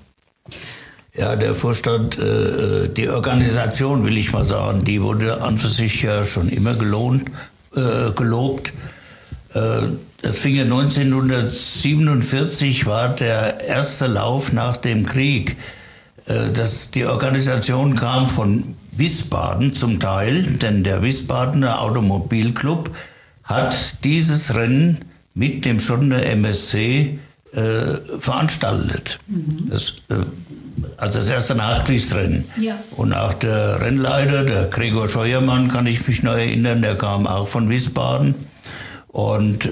Ja, der Vorstand, die Organisation, will ich mal sagen, die wurde an für sich ja schon immer gelobt. Es Das fing ja 1947, war der erste Lauf nach dem Krieg. Die Organisation kam von Wiesbaden zum Teil, denn der Wiesbadener Automobilclub hat dieses Rennen mit dem Schottener MSC veranstaltet. Also das erste Nachkriegsrennen. Ja. Und auch der Rennleiter, der Gregor Scheuermann, kann ich mich noch erinnern, der kam auch von Wiesbaden. Und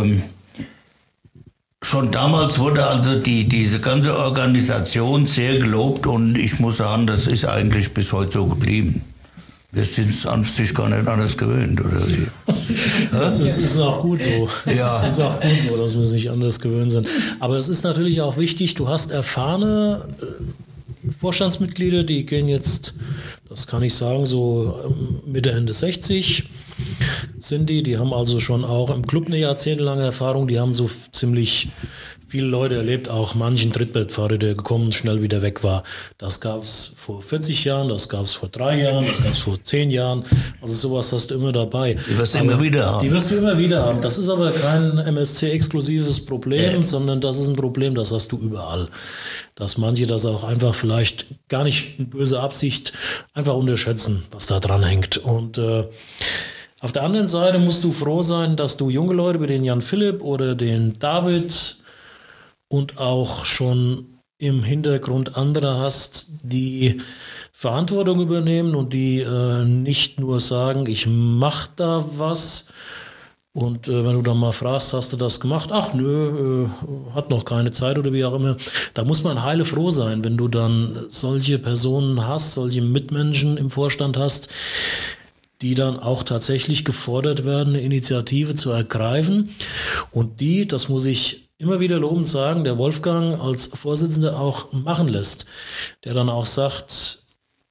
schon damals wurde also diese ganze Organisation sehr gelobt und ich muss sagen, das ist eigentlich bis heute so geblieben. Wir sind an sich gar nicht anders gewöhnt, oder wie? Das ist auch gut so. Ja. Es ist auch gut so, dass wir sich anders gewöhnt sind. Aber es ist natürlich auch wichtig, du hast erfahrene Vorstandsmitglieder, die gehen jetzt, das kann ich sagen, so Mitte, Ende 60 sind die haben also schon auch im Club eine jahrzehntelange Erfahrung, die haben so ziemlich viele Leute erlebt, auch manchen Trittbrettfahrer, der gekommen und schnell wieder weg war. Das gab es vor 40 Jahren, das gab es vor 3 Jahren, das gab es vor 10 Jahren. Also sowas hast du immer dabei. Die wirst du immer wieder haben. Die wirst du immer wieder haben. Das ist aber kein MSC-exklusives Problem, sondern das ist ein Problem, das hast du überall. Dass manche das auch einfach vielleicht gar nicht in böser Absicht einfach unterschätzen, was da dran hängt. Und auf der anderen Seite musst du froh sein, dass du junge Leute wie den Jan Philipp oder den David und auch schon im Hintergrund andere hast, die Verantwortung übernehmen und die nicht nur sagen, ich mache da was und wenn du dann mal fragst, hast du das gemacht? Ach nö, hat noch keine Zeit oder wie auch immer. Da muss man heilefroh sein, wenn du dann solche Personen hast, solche Mitmenschen im Vorstand hast, die dann auch tatsächlich gefordert werden, eine Initiative zu ergreifen und die, das muss ich immer wieder lobend sagen, der Wolfgang als Vorsitzender auch machen lässt, der dann auch sagt,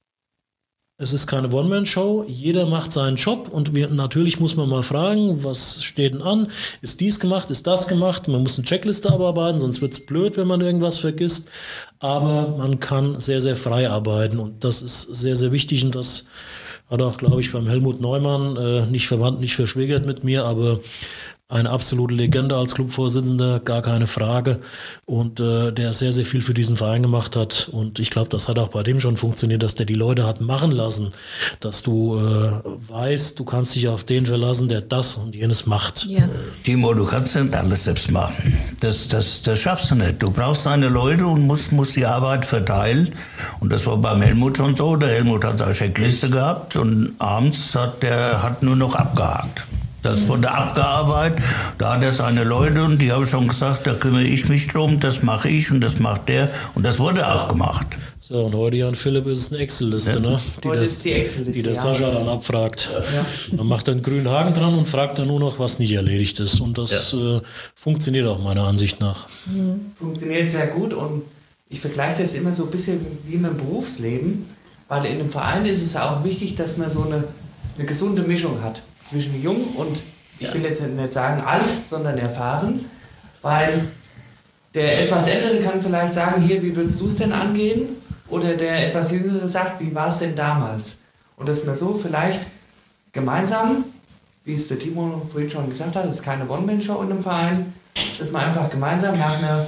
es ist keine One-Man-Show, jeder macht seinen Job und natürlich muss man mal fragen, was steht denn an, ist dies gemacht, ist das gemacht, man muss eine Checkliste abarbeiten, sonst wird es blöd, wenn man irgendwas vergisst, aber man kann sehr, sehr frei arbeiten und das ist sehr, sehr wichtig und das hat auch, glaube ich, beim Helmut Neumann, nicht verwandt, nicht verschwägert mit mir, aber eine absolute Legende als Clubvorsitzender, gar keine Frage. Und der sehr, sehr viel für diesen Verein gemacht hat. Und ich glaube, das hat auch bei dem schon funktioniert, dass der die Leute hat machen lassen. Dass du weißt, du kannst dich auf den verlassen, der das und jenes macht. Ja. Timo, du kannst nicht alles selbst machen. Das schaffst du nicht. Du brauchst deine Leute und musst die Arbeit verteilen. Und das war beim Helmut schon so. Der Helmut hat seine Checkliste gehabt und abends hat nur noch abgehakt. Das wurde abgearbeitet, da hat er seine Leute und die haben schon gesagt, da kümmere ich mich drum, das mache ich und das macht der und das wurde auch gemacht. So, und heute, Jan Philipp, ist es eine Excel-Liste, ne? Die der Sascha dann abfragt. Ja. Man macht einen grünen Haken dran und fragt dann nur noch, was nicht erledigt ist. Und das funktioniert auch meiner Ansicht nach. Funktioniert sehr gut und ich vergleiche das immer so ein bisschen wie mit dem Berufsleben, weil in einem Verein ist es auch wichtig, dass man so eine gesunde Mischung hat. Zwischen jung und, ich will jetzt nicht sagen alt, sondern erfahren, weil der etwas Ältere kann vielleicht sagen, hier, wie würdest du es denn angehen? Oder der etwas Jüngere sagt, wie war es denn damals? Und dass man so vielleicht gemeinsam, wie es der Timo vorhin schon gesagt hat, es ist keine One-Man-Show in einem Verein, dass man einfach gemeinsam nach einer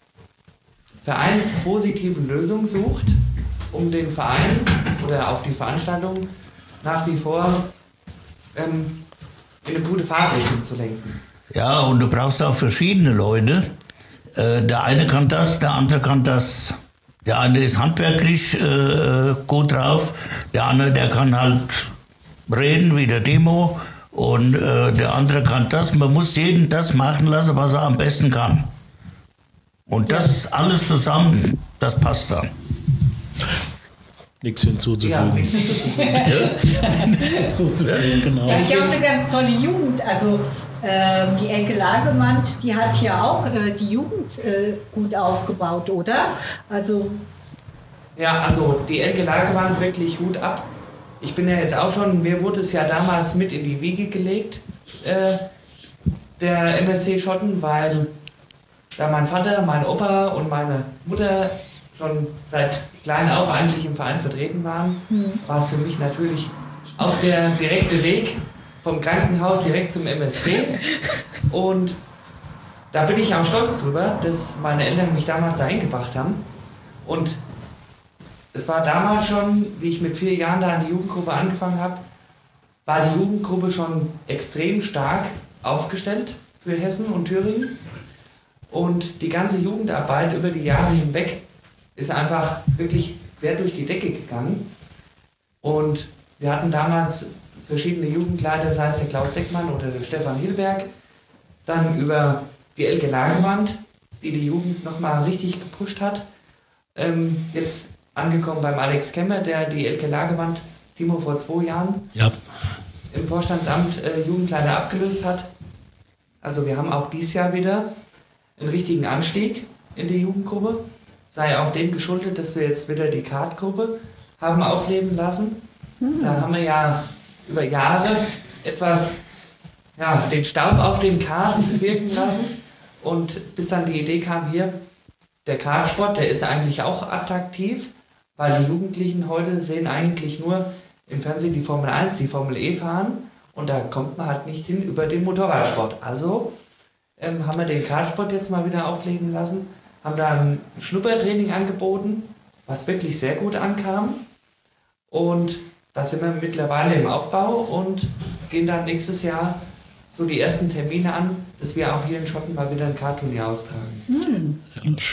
vereinspositiven Lösung sucht, um den Verein oder auch die Veranstaltung nach wie vor in eine gute Fahrtrichtung zu lenken. Ja, und du brauchst auch verschiedene Leute. Der eine kann das, der andere kann das. Der eine ist handwerklich gut drauf, der andere, der kann halt reden wie der Timo und der andere kann das. Man muss jeden das machen lassen, was er am besten kann. Und das alles zusammen, das passt dann. Nichts hinzuzufügen. Nichts hinzuzufügen, genau. Ja, ich habe eine ganz tolle Jugend. Also die Elke Lagemann, die hat ja auch die Jugend gut aufgebaut, oder? Also die Elke Lagemann wirklich Hut ab. Ich bin ja jetzt auch schon, mir wurde es ja damals mit in die Wiege gelegt, der MSC Schotten, weil da mein Vater, mein Opa und meine Mutter schon seit klein auf eigentlich im Verein vertreten waren, war es für mich natürlich auch der direkte Weg vom Krankenhaus direkt zum MSC. Und da bin ich auch stolz drüber, dass meine Eltern mich damals da hingebracht haben. Und es war damals schon, wie ich mit 4 Jahren da in die Jugendgruppe angefangen habe, war die Jugendgruppe schon extrem stark aufgestellt für Hessen und Thüringen. Und die ganze Jugendarbeit über die Jahre hinweg ist einfach wirklich quer durch die Decke gegangen. Und wir hatten damals verschiedene Jugendleiter, sei es der Klaus Deckmann oder der Stefan Hilberg, dann über die Elke Lagewand, die die Jugend nochmal richtig gepusht hat. Jetzt angekommen beim Alex Kemmer, der die Elke Lagewand, Timo, vor 2 Jahren im Vorstandsamt Jugendleiter abgelöst hat. Also wir haben auch dieses Jahr wieder einen richtigen Anstieg in die Jugendgruppe. Sei auch dem geschuldet, dass wir jetzt wieder die Kartgruppe haben aufleben lassen. Da haben wir ja über Jahre etwas den Staub auf den Karts wirken lassen. Und bis dann die Idee kam, hier, der Kartsport, der ist eigentlich auch attraktiv, weil die Jugendlichen heute sehen eigentlich nur im Fernsehen die Formel 1, die Formel E fahren und da kommt man halt nicht hin über den Motorradsport. Also haben wir den Kartsport jetzt mal wieder aufleben lassen, haben da ein Schnuppertraining angeboten, was wirklich sehr gut ankam und da sind wir mittlerweile im Aufbau und gehen dann nächstes Jahr so die ersten Termine an, dass wir auch hier in Schotten mal wieder ein Kartturnier austragen. Ja, das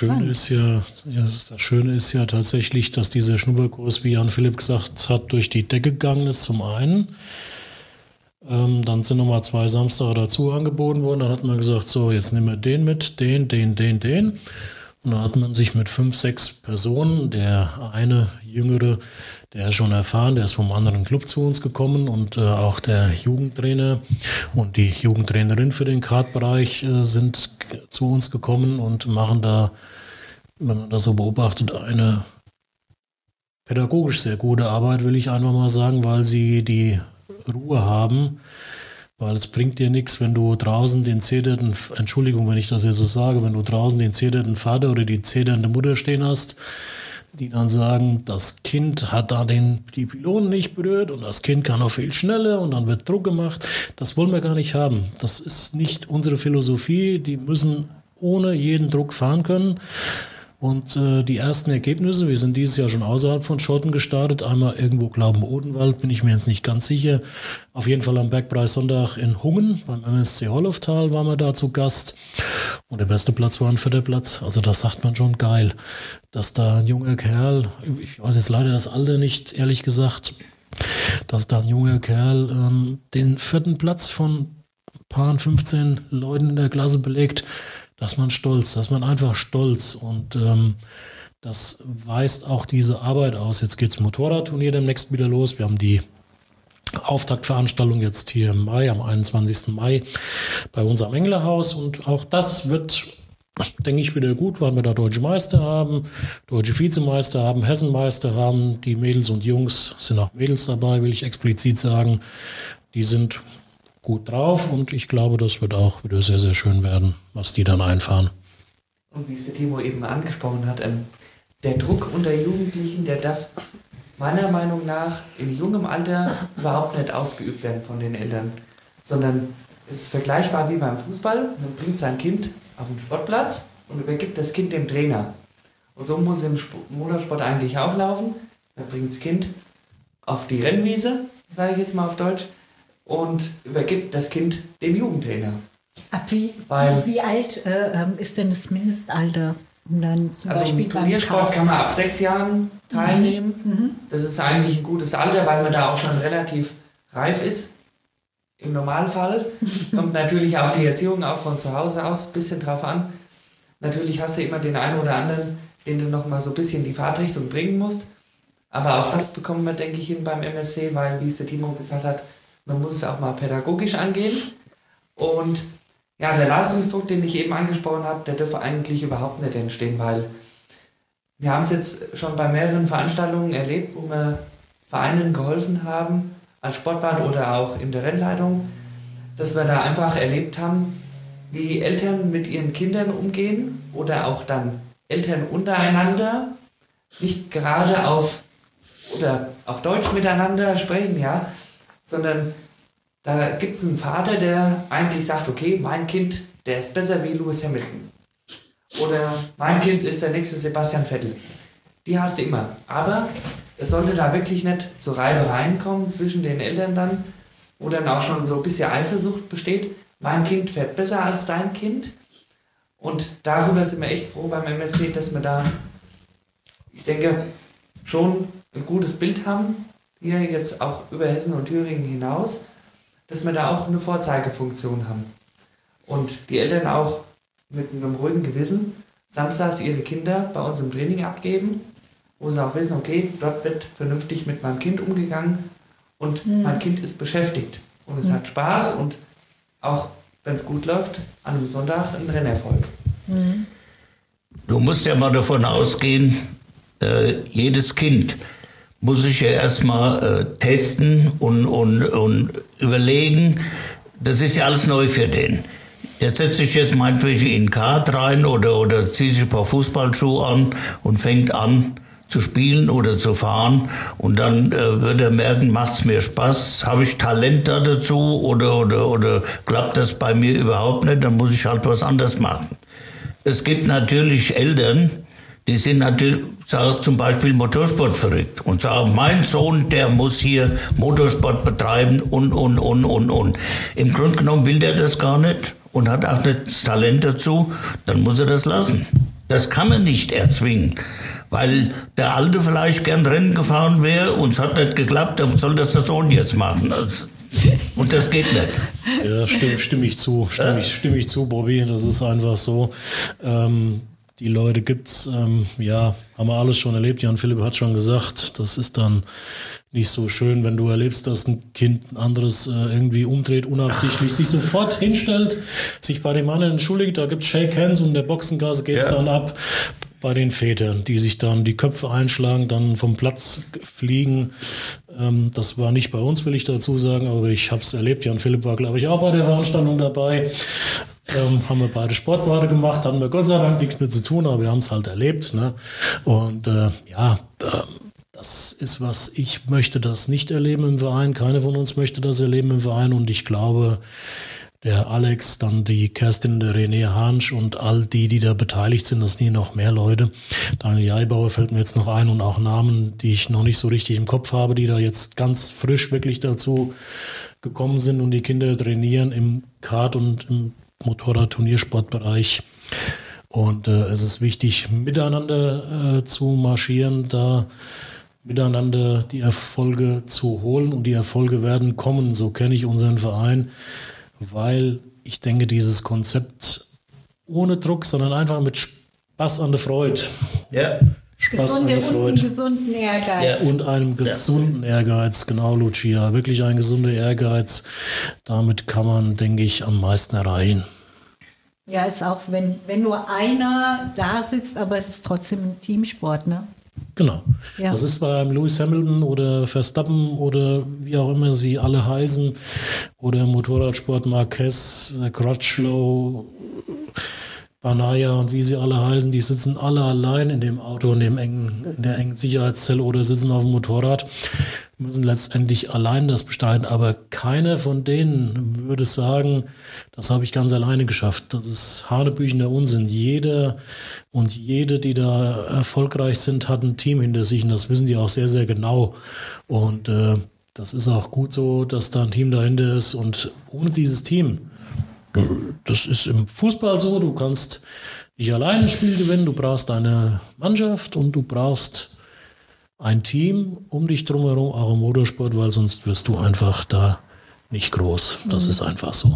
Schöne ist ja tatsächlich, dass dieser Schnupperkurs, wie Jan Philipp gesagt hat, durch die Decke gegangen ist zum einen. Dann sind nochmal 2 Samstage dazu angeboten worden. Dann hat man gesagt, so jetzt nehmen wir den mit, den. Und dann hat man sich mit 5, 6 Personen, der eine Jüngere, der ist schon erfahren, der ist vom anderen Club zu uns gekommen und auch der Jugendtrainer und die Jugendtrainerin für den Kartbereich sind zu uns gekommen und machen da, wenn man das so beobachtet, eine pädagogisch sehr gute Arbeit, will ich einfach mal sagen, weil sie die Ruhe haben, weil es bringt dir nichts, wenn du draußen den zedernden, Entschuldigung, wenn ich das jetzt so sage, wenn du draußen den zedernden Vater oder die zedernde Mutter stehen hast, die dann sagen, das Kind hat da die Pylonen nicht berührt und das Kind kann auch viel schneller und dann wird Druck gemacht. Das wollen wir gar nicht haben. Das ist nicht unsere Philosophie. Die müssen ohne jeden Druck fahren können. Und die ersten Ergebnisse, wir sind dieses Jahr schon außerhalb von Schotten gestartet, einmal irgendwo Glauben-Odenwald, bin ich mir jetzt nicht ganz sicher. Auf jeden Fall am Bergpreissonntag in Hungen, beim MSC Holloftal waren wir da zu Gast. Und der beste Platz war ein 4. Platz, also das sagt man schon geil. Dass da ein junger Kerl, ich weiß jetzt leider das Alter nicht, ehrlich gesagt, dass da ein junger Kerl den 4. Platz von paar 15 Leuten in der Klasse belegt, dass man einfach stolz und das weist auch diese Arbeit aus. Jetzt geht's Motorradturnier demnächst wieder los. Wir haben die Auftaktveranstaltung jetzt hier im Mai, am 21. Mai bei uns am Englerhaus und auch das wird, denke ich, wieder gut, weil wir da deutsche Meister haben, deutsche Vizemeister haben, Hessenmeister haben. Die Mädels und Jungs, sind auch Mädels dabei, will ich explizit sagen, die sind gut drauf und ich glaube, das wird auch wieder sehr, sehr schön werden, was die dann einfahren. Und wie es der Timo eben angesprochen hat, der Druck unter Jugendlichen, der darf meiner Meinung nach in jungem Alter überhaupt nicht ausgeübt werden von den Eltern, sondern es ist vergleichbar wie beim Fußball. Man bringt sein Kind auf den Sportplatz und übergibt das Kind dem Trainer. Und so muss es im Motorsport eigentlich auch laufen. Man bringt das Kind auf die Rennwiese, sage ich jetzt mal auf Deutsch, und übergibt das Kind dem Jugendtrainer. Wie alt ist denn das Mindestalter? Um dann zum Beispiel im Turniersport kann man ab 6 Jahren teilnehmen. Das ist eigentlich ein gutes Alter, weil man da auch schon relativ reif ist. Im Normalfall kommt natürlich auf die Erziehung auch von zu Hause aus ein bisschen drauf an. Natürlich hast du immer den einen oder anderen, den du noch mal so ein bisschen die Fahrtrichtung bringen musst. Aber auch das bekommen wir, denke ich, hin beim MSC, weil, wie es der Timo gesagt hat, man muss es auch mal pädagogisch angehen. Und ja, der Leistungsdruck, den ich eben angesprochen habe, der dürfte eigentlich überhaupt nicht entstehen, weil wir haben es jetzt schon bei mehreren Veranstaltungen erlebt, wo wir Vereinen geholfen haben, als Sportwart oder auch in der Rennleitung, dass wir da einfach erlebt haben, wie Eltern mit ihren Kindern umgehen oder auch dann Eltern untereinander nicht gerade auf Deutsch miteinander sprechen, sondern da gibt es einen Vater, der eigentlich sagt, okay, mein Kind der ist besser wie Lewis Hamilton. Oder mein Kind ist der nächste Sebastian Vettel. Die hast du immer. Aber es sollte da wirklich nicht zu Reibereien kommen zwischen den Eltern dann, wo dann auch schon so ein bisschen Eifersucht besteht. Mein Kind fährt besser als dein Kind. Und darüber sind wir echt froh beim MSC, dass wir da, ich denke, schon ein gutes Bild haben, hier jetzt auch über Hessen und Thüringen hinaus, dass wir da auch eine Vorzeigefunktion haben. Und die Eltern auch mit einem ruhigen Gewissen samstags ihre Kinder bei uns im Training abgeben, wo sie auch wissen, okay, dort wird vernünftig mit meinem Kind umgegangen und mein Kind ist beschäftigt. Und es hat Spaß und auch, wenn es gut läuft, an einem Sonntag ein Rennerfolg. Du musst ja mal davon ausgehen, jedes Kind muss sich ja erstmal testen und überlegen, das ist ja alles neu für den. Der setzt sich jetzt meinetwegen in ein Kart rein oder zieht sich ein paar Fußballschuhe an und fängt an zu spielen oder zu fahren und dann wird er merken, macht's mir Spaß, habe ich Talent da dazu oder klappt das bei mir überhaupt nicht, dann muss ich halt was anderes machen. Es gibt natürlich Eltern, die sind natürlich, sagen zum Beispiel Motorsport verrückt und sagen, mein Sohn, der muss hier Motorsport betreiben und. Im Grunde genommen will der das gar nicht und hat auch nicht das Talent dazu, dann muss er das lassen. Das kann man nicht erzwingen, weil der Alte vielleicht gern Rennen gefahren wäre und es hat nicht geklappt, dann soll das der Sohn jetzt machen. Also, und das geht nicht. Ja, stimme ich zu, Bobby. Das ist einfach so. Die Leute gibt's, haben wir alles schon erlebt. Jan Philipp hat schon gesagt, das ist dann nicht so schön, wenn du erlebst, dass ein Kind ein anderes irgendwie umdreht, unabsichtlich, sich sofort hinstellt, sich bei dem anderen entschuldigt, da gibt's Shake Hands und in der Boxengasse geht's dann ab. Bei den Vätern, die sich dann die Köpfe einschlagen, dann vom Platz fliegen. Das war nicht bei uns, will ich dazu sagen, aber ich habe es erlebt. Jan Philipp war, glaube ich, auch bei der Veranstaltung dabei. Haben wir beide Sportwarte gemacht, hatten wir Gott sei Dank nichts mit zu tun, aber wir haben es halt erlebt. Ne? Und das ist was, ich möchte das nicht erleben im Verein. Keine von uns möchte das erleben im Verein und ich glaube, der Alex, dann die Kerstin, der René Hansch und all die da beteiligt sind, das sind hier noch mehr Leute. Daniel Jaibauer fällt mir jetzt noch ein und auch Namen, die ich noch nicht so richtig im Kopf habe, die da jetzt ganz frisch wirklich dazu gekommen sind und die Kinder trainieren im Kart- und im Motorrad-Turniersportbereich. Und es ist wichtig, miteinander zu marschieren, da miteinander die Erfolge zu holen und die Erfolge werden kommen. So kenne ich unseren Verein. Weil ich denke, dieses Konzept ohne Druck, sondern einfach mit Spaß an der Freude. Ja. Spaß an der Freude. Und einem gesunden Ehrgeiz. Ja, und einem gesunden Ehrgeiz, genau, Lucia. Wirklich ein gesunder Ehrgeiz. Damit kann man, denke ich, am meisten erreichen. Ja, ist auch, wenn nur einer da sitzt, aber es ist trotzdem ein Teamsport, ne? Genau. Ja. Das ist beim Lewis Hamilton oder Verstappen oder wie auch immer sie alle heißen oder Motorradsport Marquez, Crutchlow, Banaya und wie sie alle heißen, die sitzen alle allein in dem Auto, in der engen Sicherheitszelle oder sitzen auf dem Motorrad, müssen letztendlich allein das bestreiten, aber keiner von denen würde sagen, das habe ich ganz alleine geschafft. Das ist hanebüchender Unsinn. Jeder und jede, die da erfolgreich sind, hat ein Team hinter sich und das wissen die auch sehr, sehr genau. Und das ist auch gut so, dass da ein Team dahinter ist und ohne dieses Team, das ist im Fußball so, du kannst nicht alleine ein Spiel gewinnen, du brauchst eine Mannschaft und du brauchst ein Team um dich drumherum, auch im Motorsport, weil sonst wirst du einfach da nicht groß. Das ist einfach so.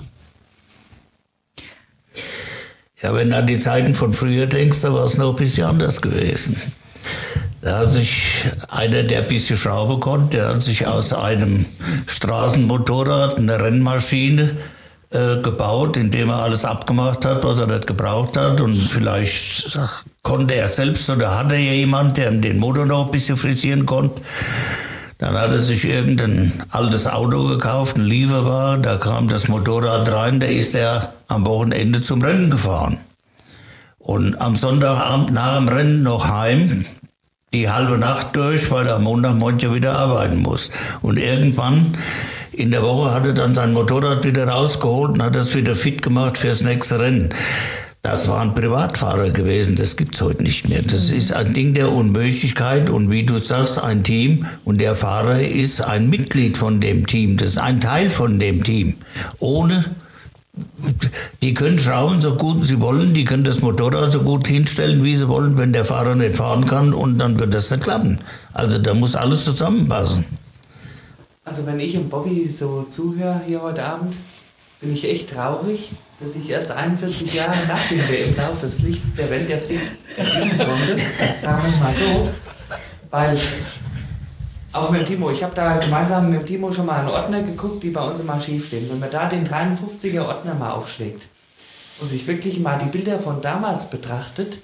Ja, wenn du an die Zeiten von früher denkst, da war es noch ein bisschen anders gewesen. Da hat sich einer, der ein bisschen Schraube konnte, der hat sich aus einem Straßenmotorrad eine Rennmaschine gebaut, indem er alles abgemacht hat, was er nicht gebraucht hat und vielleicht konnte er selbst oder hatte ja jemand, der den Motor noch ein bisschen frisieren konnte. Dann hat er sich irgendein altes Auto gekauft, ein Lieferwagen, da kam das Motorrad rein, da ist er am Wochenende zum Rennen gefahren. Und am Sonntagabend nach dem Rennen noch heim, die halbe Nacht durch, weil er am Montagmorgen ja wieder arbeiten muss. Und irgendwann in der Woche hat er dann sein Motorrad wieder rausgeholt und hat das wieder fit gemacht fürs nächste Rennen. Das waren Privatfahrer gewesen, das gibt's heute nicht mehr. Das ist ein Ding der Unmöglichkeit und wie du sagst, ein Team und der Fahrer ist ein Mitglied von dem Team, das ist ein Teil von dem Team. Die können schrauben so gut sie wollen, die können das Motorrad so gut hinstellen, wie sie wollen, wenn der Fahrer nicht fahren kann und dann wird das nicht klappen. Also da muss alles zusammenpassen. Also wenn ich im Bobby so zuhöre hier heute Abend, bin ich echt traurig, dass ich erst 41 Jahre nach dem WM-Lauf das Licht der Welt erblicken konnte. Sagen wir es mal so. Weil, auch mit Timo, ich habe da gemeinsam mit Timo schon mal einen Ordner geguckt, die bei uns im Archiv stehen. Wenn man da den 53er Ordner mal aufschlägt und sich wirklich mal die Bilder von damals betrachtet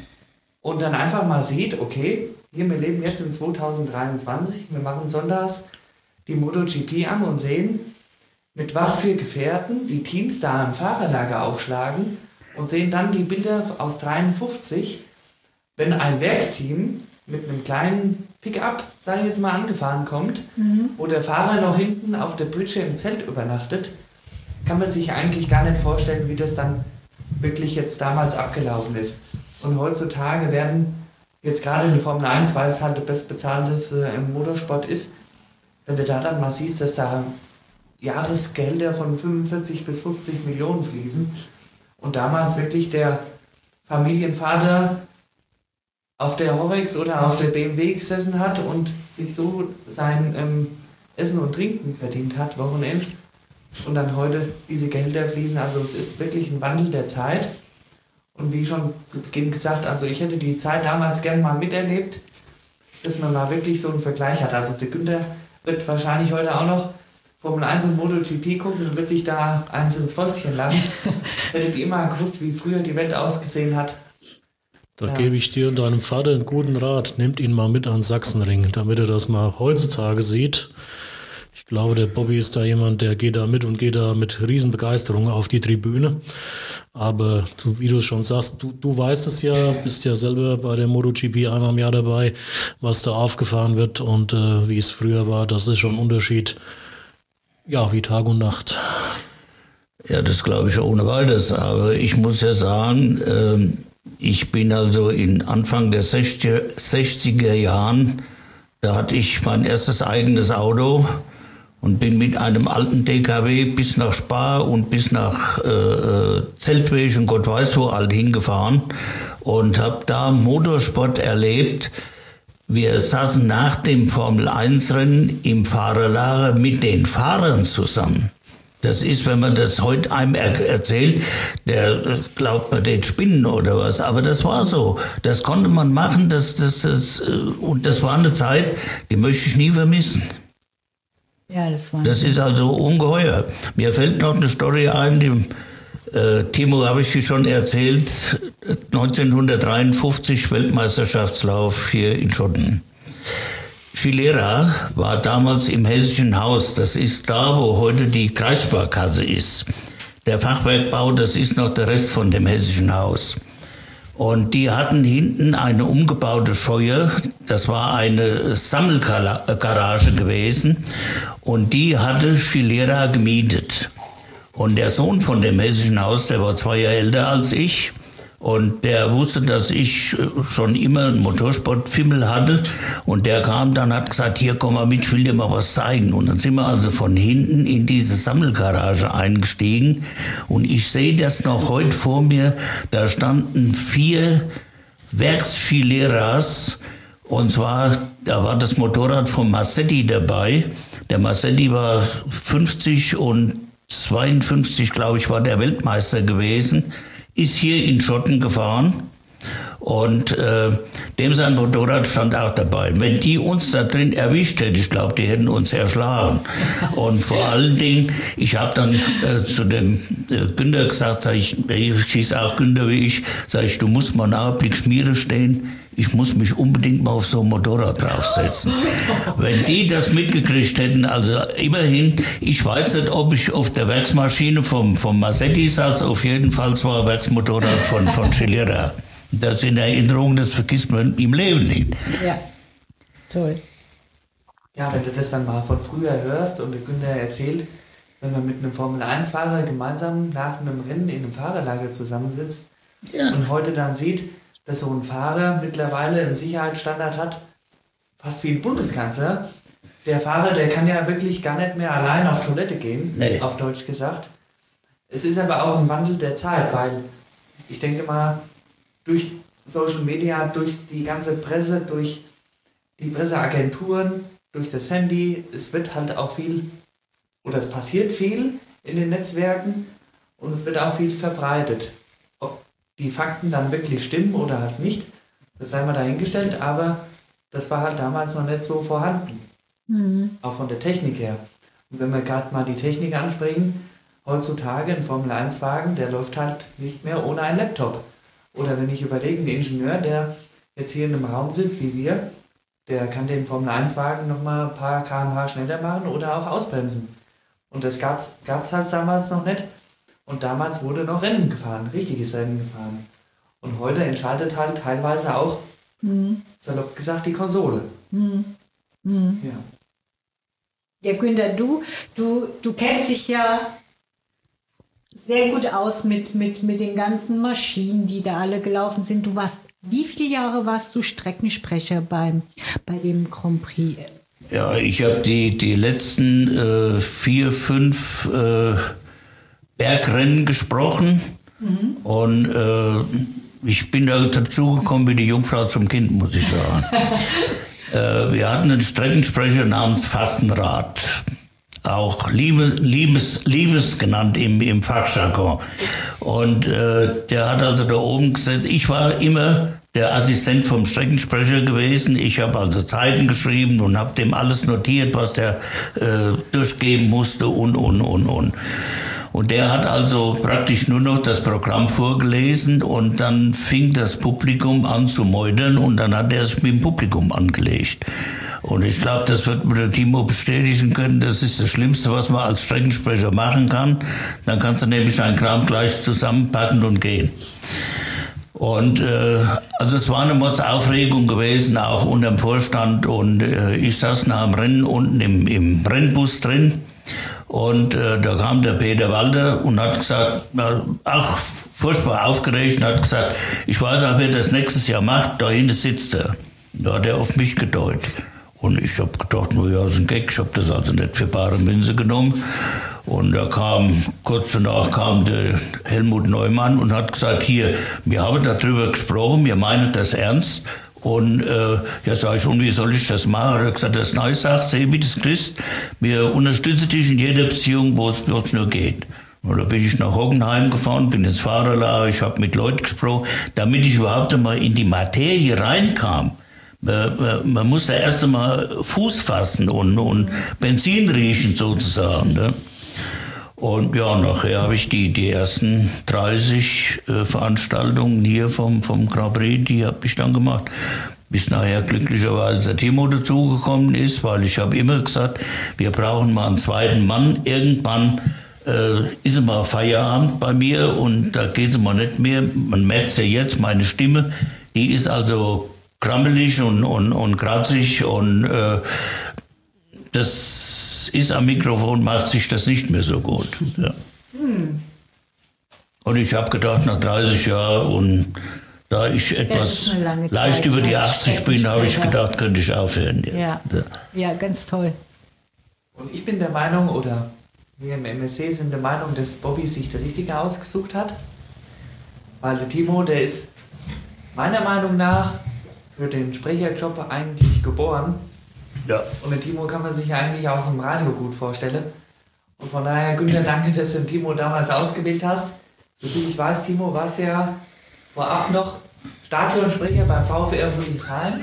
und dann einfach mal sieht, okay, hier, wir leben jetzt in 2023, wir machen sonntags die MotoGP an und sehen, mit was für Gefährten die Teams da im Fahrerlager aufschlagen und sehen dann die Bilder aus 53, wenn ein Werksteam mit einem kleinen Pickup, sage ich jetzt mal, angefahren kommt, wo der Fahrer noch hinten auf der Britsche im Zelt übernachtet, kann man sich eigentlich gar nicht vorstellen, wie das dann wirklich jetzt damals abgelaufen ist. Und heutzutage werden jetzt gerade in der Formel 1, weil es halt das bestbezahlteste im Motorsport ist, wenn du da dann mal siehst, dass da Jahresgelder von 45 bis 50 Millionen fließen und damals wirklich der Familienvater auf der Horex oder auf der BMW gesessen hat und sich so sein Essen und Trinken verdient hat, Wochenends, und dann heute diese Gelder fließen. Also es ist wirklich ein Wandel der Zeit und wie schon zu Beginn gesagt, also ich hätte die Zeit damals gern mal miterlebt, dass man mal wirklich so einen Vergleich hat. Also der Günther wird wahrscheinlich heute auch noch Formel 1 und MotoGP gucken und wird sich da eins ins Fäustchen lachen. Hättet ihr mal gewusst, wie früher die Welt ausgesehen hat? Da gebe ich dir und deinem Vater einen guten Rat. Nehmt ihn mal mit an Sachsenring, damit er das mal heutzutage sieht. Ich glaube, der Bobby ist da jemand, der geht da mit und geht da mit Riesenbegeisterung auf die Tribüne. Aber wie du schon sagst, du weißt es ja, bist ja selber bei der MotoGP einmal im Jahr dabei, was da aufgefahren wird und wie es früher war. Das ist schon ein Unterschied. Ja, wie Tag und Nacht. Ja, das glaube ich ohne weiteres. Aber ich muss ja sagen, ich bin also in Anfang der 60er Jahren, da hatte ich mein erstes eigenes Auto und bin mit einem alten DKW bis nach Spa und bis nach Zeltweg und Gott weiß wo alt hingefahren und habe da Motorsport erlebt. Wir saßen nach dem Formel-1-Rennen im Fahrerlager mit den Fahrern zusammen. Das ist, wenn man das heute einem erzählt, der glaubt man den Spinnen oder was. Aber das war so. Das konnte man machen. Und das war eine Zeit, die möchte ich nie vermissen. Ja, das ist also ungeheuer. Mir fällt noch eine Story ein, Timo, habe ich dir schon erzählt, 1953 Weltmeisterschaftslauf hier in Schotten. Schilera war damals im Hessischen Haus, das ist da, wo heute die Kreissparkasse ist. Der Fachwerkbau, das ist noch der Rest von dem Hessischen Haus. Und die hatten hinten eine umgebaute Scheune, das war eine Sammelgarage gewesen und die hatte Schilera gemietet. Und der Sohn von dem Hessischen Haus, der war 2 Jahre älter als ich. Und der wusste, dass ich schon immer einen Motorsportfimmel hatte. Und der kam dann, hat gesagt, hier komm mal mit, ich will dir mal was zeigen. Und dann sind wir also von hinten in diese Sammelgarage eingestiegen. Und ich sehe das noch heute vor mir. Da standen 4 Werks-Schileras. Und zwar, da war das Motorrad von Massetti dabei. Der Massetti war 50 und 52, glaube ich, war der Weltmeister gewesen, ist hier in Schotten gefahren und dem sein Motorrad stand auch dabei. Wenn die uns da drin erwischt hätten, ich glaube, die hätten uns erschlagen. Und vor allen Dingen, ich habe dann zu dem Günther gesagt, sag ich hieß auch Günther wie ich, sag ich, du musst mal einen Augenblick Schmiere stehen, ich muss mich unbedingt mal auf so ein Motorrad draufsetzen. Wenn die das mitgekriegt hätten, also immerhin, ich weiß nicht, ob ich auf der Werksmaschine vom Massetti saß, auf jeden Fall war ein Werksmotorrad von Schilera. Das in Erinnerung, das vergisst man im Leben nicht. Ja, toll. Ja, wenn du das dann mal von früher hörst und der Günther erzählt, wenn man mit einem Formel-1-Fahrer gemeinsam nach einem Rennen in einem Fahrerlager zusammensitzt und heute dann sieht, dass so ein Fahrer mittlerweile einen Sicherheitsstandard hat, fast wie ein Bundeskanzler. Der Fahrer, der kann ja wirklich gar nicht mehr allein auf Toilette gehen, auf Deutsch gesagt. Es ist aber auch ein Wandel der Zeit, weil ich denke mal, durch Social Media, durch die ganze Presse, durch die Presseagenturen, durch das Handy, es wird halt auch viel, oder es passiert viel in den Netzwerken und es wird auch viel verbreitet. Ob die Fakten dann wirklich stimmen oder halt nicht, das sei mal dahingestellt, aber das war halt damals noch nicht so vorhanden. Auch von der Technik her. Und wenn wir gerade mal die Technik ansprechen, heutzutage ein Formel-1-Wagen, der läuft halt nicht mehr ohne einen Laptop. Oder wenn ich überlege, ein Ingenieur, der jetzt hier in einem Raum sitzt wie wir, der kann den Formel-1-Wagen nochmal ein paar km/h schneller machen oder auch ausbremsen. Und das gab's halt damals noch nicht. Und damals wurde noch Rennen gefahren, richtiges Rennen gefahren. Und heute entscheidet halt teilweise auch, salopp gesagt, die Konsole. Ja. Ja, Günther, du kennst dich ja sehr gut aus mit den ganzen Maschinen, die da alle gelaufen sind. Wie viele Jahre warst du Streckensprecher bei dem Grand Prix? Ja, ich habe die letzten 4, 5 Bergrennen gesprochen und ich bin da dazugekommen wie die Jungfrau zum Kind, muss ich sagen. Wir hatten einen Streckensprecher namens Fastenrad, auch Liebes genannt im Fachjargon. Und der hat also da oben gesessen. Ich war immer der Assistent vom Streckensprecher gewesen. Ich habe also Zeiten geschrieben und habe dem alles notiert, was der durchgeben musste und. Und der hat also praktisch nur noch das Programm vorgelesen und dann fing das Publikum an zu meutern und dann hat er sich mit dem Publikum angelegt. Und ich glaube, das wird mir der Timo bestätigen können, das ist das Schlimmste, was man als Streckensprecher machen kann. Dann kannst du nämlich deinen Kram gleich zusammenpacken und gehen. Und also es war eine Mordsaufregung gewesen, auch unterm Vorstand. Und ich saß nach dem Rennen unten im Rennbus drin. Und da kam der Peter Walter und hat gesagt, furchtbar aufgeregt und hat gesagt, ich weiß auch, wer das nächstes Jahr macht, da hinten sitzt er. Da hat er auf mich gedeutet. Und ich habe gedacht, nur ja, das ist ein Gag, ich habe das also nicht für bare Münze genommen. Und da kurz danach kam der Helmut Neumann und hat gesagt, hier, wir haben darüber gesprochen, wir meinen das ernst. Und ja, sag ich, und wie soll ich das machen? Er hat gesagt, das Neue sagt, wie das Christ, wir unterstützen dich in jeder Beziehung, wo es nur geht. Und da bin ich nach Hockenheim gefahren, bin ins Fahrerlager, ich habe mit Leuten gesprochen, damit ich überhaupt einmal in die Materie reinkam. Man muss da erst einmal Fuß fassen und Benzin riechen sozusagen. Ne? Und ja, nachher habe ich die ersten 30 Veranstaltungen hier vom Grand Prix, die habe ich dann gemacht. Bis nachher glücklicherweise der Timo dazugekommen ist, weil ich habe immer gesagt, wir brauchen mal einen zweiten Mann. Irgendwann ist immer Feierabend bei mir und da geht es immer nicht mehr. Man merkt es ja jetzt, meine Stimme, die ist also krammelig und kratzig und das ist am Mikrofon, macht sich das nicht mehr so gut. Ja. Und ich habe gedacht, nach 30 Jahren und da ich etwas leicht über die 80 bin, habe ich gedacht, könnte ich aufhören jetzt. Ja, ganz toll. Und ich bin der Meinung, oder wir im MSC sind der Meinung, dass Bobby sich der Richtige ausgesucht hat. Weil der Timo, der ist meiner Meinung nach für den Sprecherjob eigentlich geboren. Ja. Und den Timo kann man sich eigentlich auch im Radio gut vorstellen. Und von daher, Günther, danke, dass du den Timo damals ausgewählt hast. Soviel ich weiß, Timo, warst du ja vorab noch Stadionsprecher beim VfR Rüdesheim.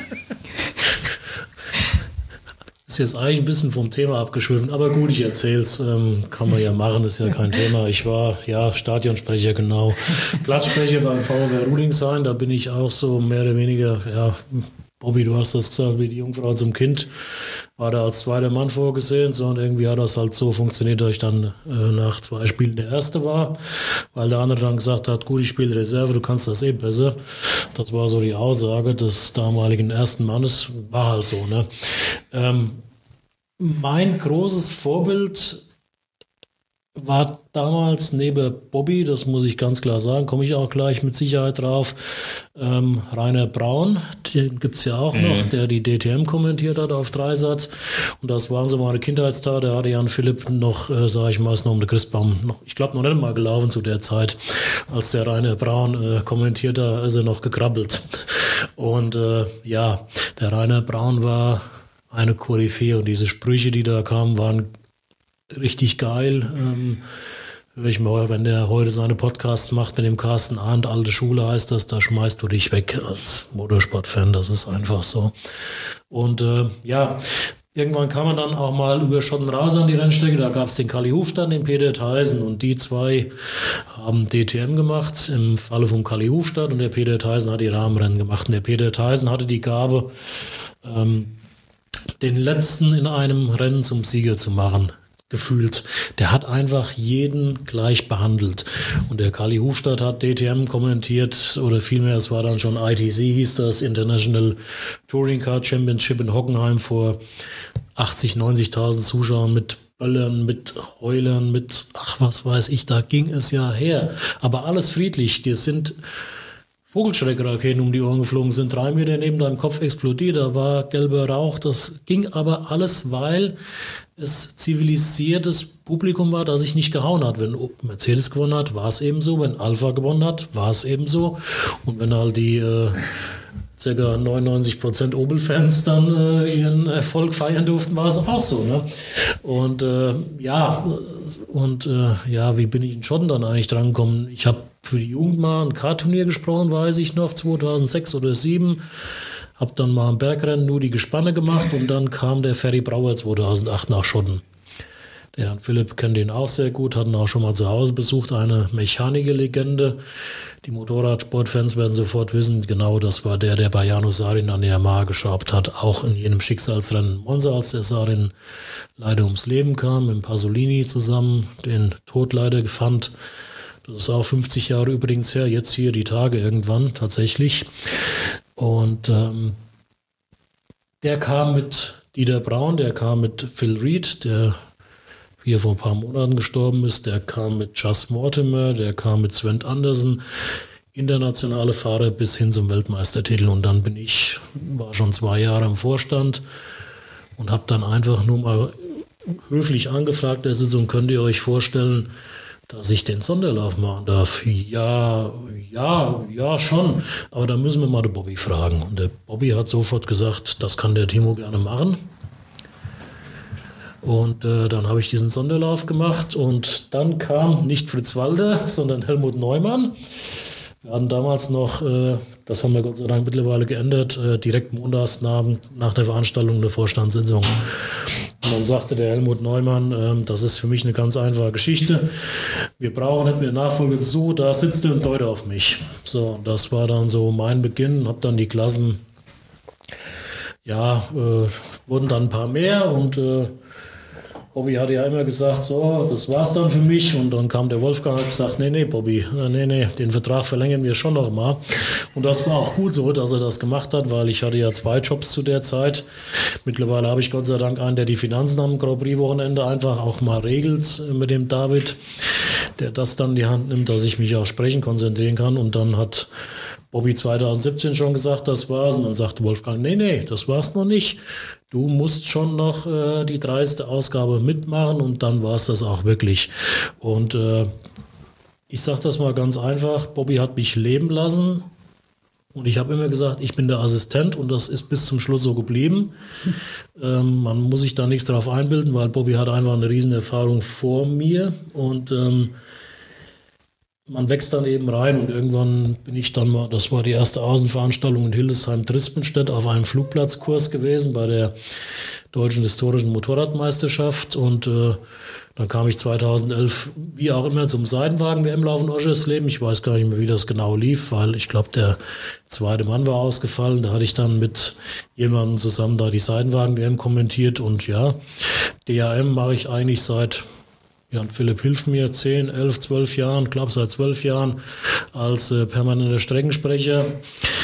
Ist jetzt eigentlich ein bisschen vom Thema abgeschwiffen, aber gut, ich erzähl's, kann man ja machen, ist ja kein Thema. Ich war, ja, Stadionsprecher, genau. Platzsprecher beim VfR Rüdesheim, da bin ich auch so mehr oder weniger, ja, Bobby, du hast das gesagt, wie die Jungfrau zum Kind, war da als zweiter Mann vorgesehen, so, und irgendwie hat das halt so funktioniert, dass ich dann nach 2 Spielen der Erste war, weil der andere dann gesagt hat, gut, ich spiele Reserve, du kannst das eh besser. Das war so die Aussage des damaligen ersten Mannes, war halt so, ne. mein großes Vorbild war damals neben Bobby, das muss ich ganz klar sagen, komme ich auch gleich mit Sicherheit drauf, Rainer Braun, den gibt es ja auch noch, der die DTM kommentiert hat auf Dreisatz. Und das waren so meine Kindheitstage, da hatte Jan Philipp noch, sage ich mal, ist noch um den Christbaum, ich glaube noch nicht mal gelaufen zu der Zeit, als der Rainer Braun kommentiert hat, ist er noch gekrabbelt. Und ja, der Rainer Braun war eine Koryphäe und diese Sprüche, die da kamen, waren richtig geil. Höre ich mal, wenn der heute seine Podcasts macht mit dem Carsten Arndt, alte Schule heißt das, da schmeißt du dich weg als Motorsportfan, das ist einfach so. Und ja, irgendwann kam man dann auch mal über Schotten raus an die Rennstrecke, da gab es den Kalli Hufstedt, den Peter Theissen und die zwei haben DTM gemacht, im Falle vom Kalli Hufstedt und der Peter Theissen hat die Rahmenrennen gemacht und der Peter Theissen hatte die Gabe, den letzten in einem Rennen zum Sieger zu machen. Gefühlt. Der hat einfach jeden gleich behandelt. Und der Kalli Hufstedt hat DTM kommentiert, oder vielmehr, es war dann schon ITC, hieß das, International Touring Car Championship in Hockenheim vor 80.000, 90.000 Zuschauern mit Böllern, mit Heulern, mit, ach was weiß ich, da ging es ja her. Aber alles friedlich, die sind Vogelschreckraketen um die Ohren geflogen, sind 3 Meter neben deinem Kopf explodiert, da war gelber Rauch, das ging aber alles, weil es zivilisiertes Publikum war, das sich nicht gehauen hat. Wenn Mercedes gewonnen hat, war es eben so, wenn Alpha gewonnen hat, war es eben so und wenn halt die ca. 99% Opel-Fans dann ihren Erfolg feiern durften, war es auch so. Ne? Und ja, wie bin ich in Schotten dann eigentlich dran gekommen? Ich habe für die Jugend mal ein Kart-Turnier gesprochen, weiß ich noch, 2006 oder 2007. Habe dann mal am Bergrennen nur die Gespanne gemacht und dann kam der Ferry Brauer 2008 nach Schotten. Der Herrn Philipp kennt ihn auch sehr gut, hat ihn auch schon mal zu Hause besucht, eine Mechaniker-Legende. Die Motorradsportfans werden sofort wissen, genau das war der bei Janus Sarin an der Yamaha geschraubt hat, auch in jenem Schicksalsrennen Monza, als der Sarin leider ums Leben kam, mit Pasolini zusammen, den Tod leider fand. Das ist auch 50 Jahre übrigens her, jetzt hier die Tage irgendwann tatsächlich. Und der kam mit Dieter Braun, der kam mit Phil Reed, der hier vor ein paar Monaten gestorben ist, der kam mit Just Mortimer, der kam mit Sven Andersen, internationale Fahrer bis hin zum Weltmeistertitel. Und dann war schon 2 Jahre im Vorstand und habe dann einfach nur mal höflich angefragt, der Sitzung, könnt ihr euch vorstellen, dass ich den Sonderlauf machen darf? Ja, schon. Aber da müssen wir mal den Bobby fragen. Und der Bobby hat sofort gesagt, das kann der Timo gerne machen. Und dann habe ich diesen Sonderlauf gemacht und dann kam nicht Fritz Walter, sondern Helmut Neumann. Wir hatten damals noch, das haben wir Gott sei Dank mittlerweile geändert, direkt montags nach der Veranstaltung eine Vorstandssitzung. Und dann sagte der Helmut Neumann, das ist für mich eine ganz einfache Geschichte. Wir brauchen nicht mehr Nachfolge zu, da sitzt du und deutet auf mich. So, das war dann so mein Beginn, habe dann die Klassen, wurden dann ein paar mehr und Bobby hatte ja immer gesagt, so, das war's dann für mich. Und dann kam der Wolfgang und hat gesagt, nee, Bobby, den Vertrag verlängern wir schon noch mal. Und das war auch gut so, dass er das gemacht hat, weil ich hatte ja 2 Jobs zu der Zeit. Mittlerweile habe ich Gott sei Dank einen, der die Finanzen am Grand Prix-Wochenende einfach auch mal regelt mit dem David, der das dann in die Hand nimmt, dass ich mich auch sprechen konzentrieren kann. Und dann hat Bobby 2017 schon gesagt, das war's. Und dann sagte Wolfgang, nee, das war's noch nicht. Du musst schon noch die 30. Ausgabe mitmachen und dann war es das auch wirklich. Und ich sage das mal ganz einfach, Bobby hat mich leben lassen und ich habe immer gesagt, ich bin der Assistent und das ist bis zum Schluss so geblieben. Man muss sich da nichts drauf einbilden, weil Bobby hat einfach eine riesen Erfahrung vor mir und man wächst dann eben rein und irgendwann bin ich dann mal, das war die erste Außenveranstaltung in Hildesheim-Trispenstedt auf einem Flugplatzkurs gewesen bei der Deutschen Historischen Motorradmeisterschaft und dann kam ich 2011, wie auch immer, zum Seitenwagen-WM-Lauf in Oschersleben. Ich weiß gar nicht mehr, wie das genau lief, weil ich glaube, der zweite Mann war ausgefallen. Da hatte ich dann mit jemandem zusammen da die Seitenwagen-WM kommentiert und ja, DAM mache ich eigentlich seit Jan Philipp hilft mir, 10, 11, 12 Jahren, glaube seit 12 Jahren als permanenter Streckensprecher.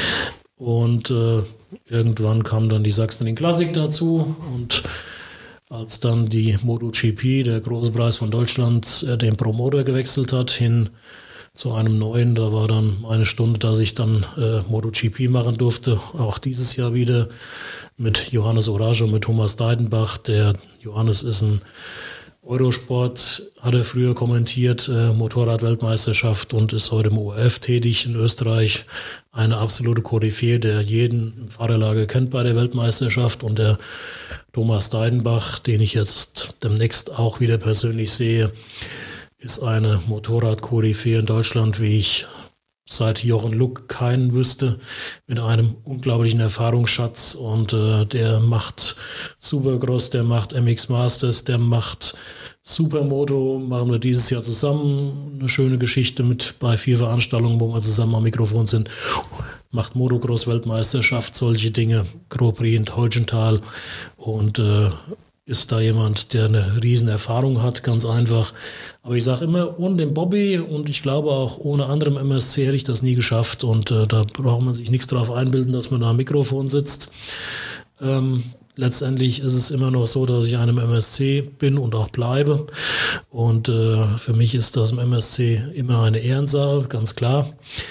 Und irgendwann kam dann die Sachsen in Klassik dazu. Und als dann die MotoGP, der große Preis von Deutschland, den Promoter gewechselt hat hin zu einem neuen. Da war dann eine Stunde, dass ich dann MotoGP machen durfte. Auch dieses Jahr wieder mit Johannes Orage und mit Thomas Deidenbach. Der Johannes ist ein Eurosport, hat er früher kommentiert, Motorrad-Weltmeisterschaft und ist heute im ORF tätig in Österreich. Eine absolute Koryphäe, der jeden im Fahrerlager kennt bei der Weltmeisterschaft. Und der Thomas Deidenbach, den ich jetzt demnächst auch wieder persönlich sehe, ist eine Motorrad-Koryphäe in Deutschland, wie ich seit Jochen Luck keinen wüsste, mit einem unglaublichen Erfahrungsschatz. Und der macht Supercross, der macht MX Masters, der macht Supermoto, machen wir dieses Jahr zusammen. Eine schöne Geschichte mit bei 4 Veranstaltungen, wo wir zusammen am Mikrofon sind. Macht Motocross-Weltmeisterschaft, solche Dinge, Grand Prix in Teutschenthal. Und ist da jemand, der eine riesen Erfahrung hat, ganz einfach. Aber ich sage immer, ohne den Bobby und ich glaube auch ohne andere im MSC hätte ich das nie geschafft. Und da braucht man sich nichts drauf einbilden, dass man da am Mikrofon sitzt. Letztendlich ist es immer noch so, dass ich einem MSC bin und auch bleibe. Und für mich ist das im MSC immer eine Ehrensache, ganz klar.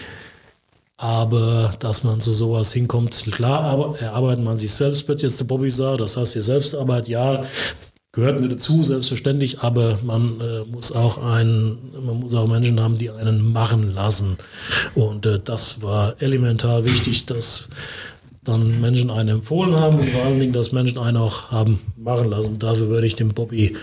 Aber dass man zu sowas hinkommt, klar, aber erarbeitet man sich selbst, wird jetzt der Bobby sagen, das heißt, die Selbstarbeit, ja, gehört mir dazu, selbstverständlich, aber man muss auch Menschen haben, die einen machen lassen. Und das war elementar wichtig, dass dann Menschen einen empfohlen haben und vor allen Dingen, dass Menschen einen auch haben machen lassen. Dafür würde ich dem Bobby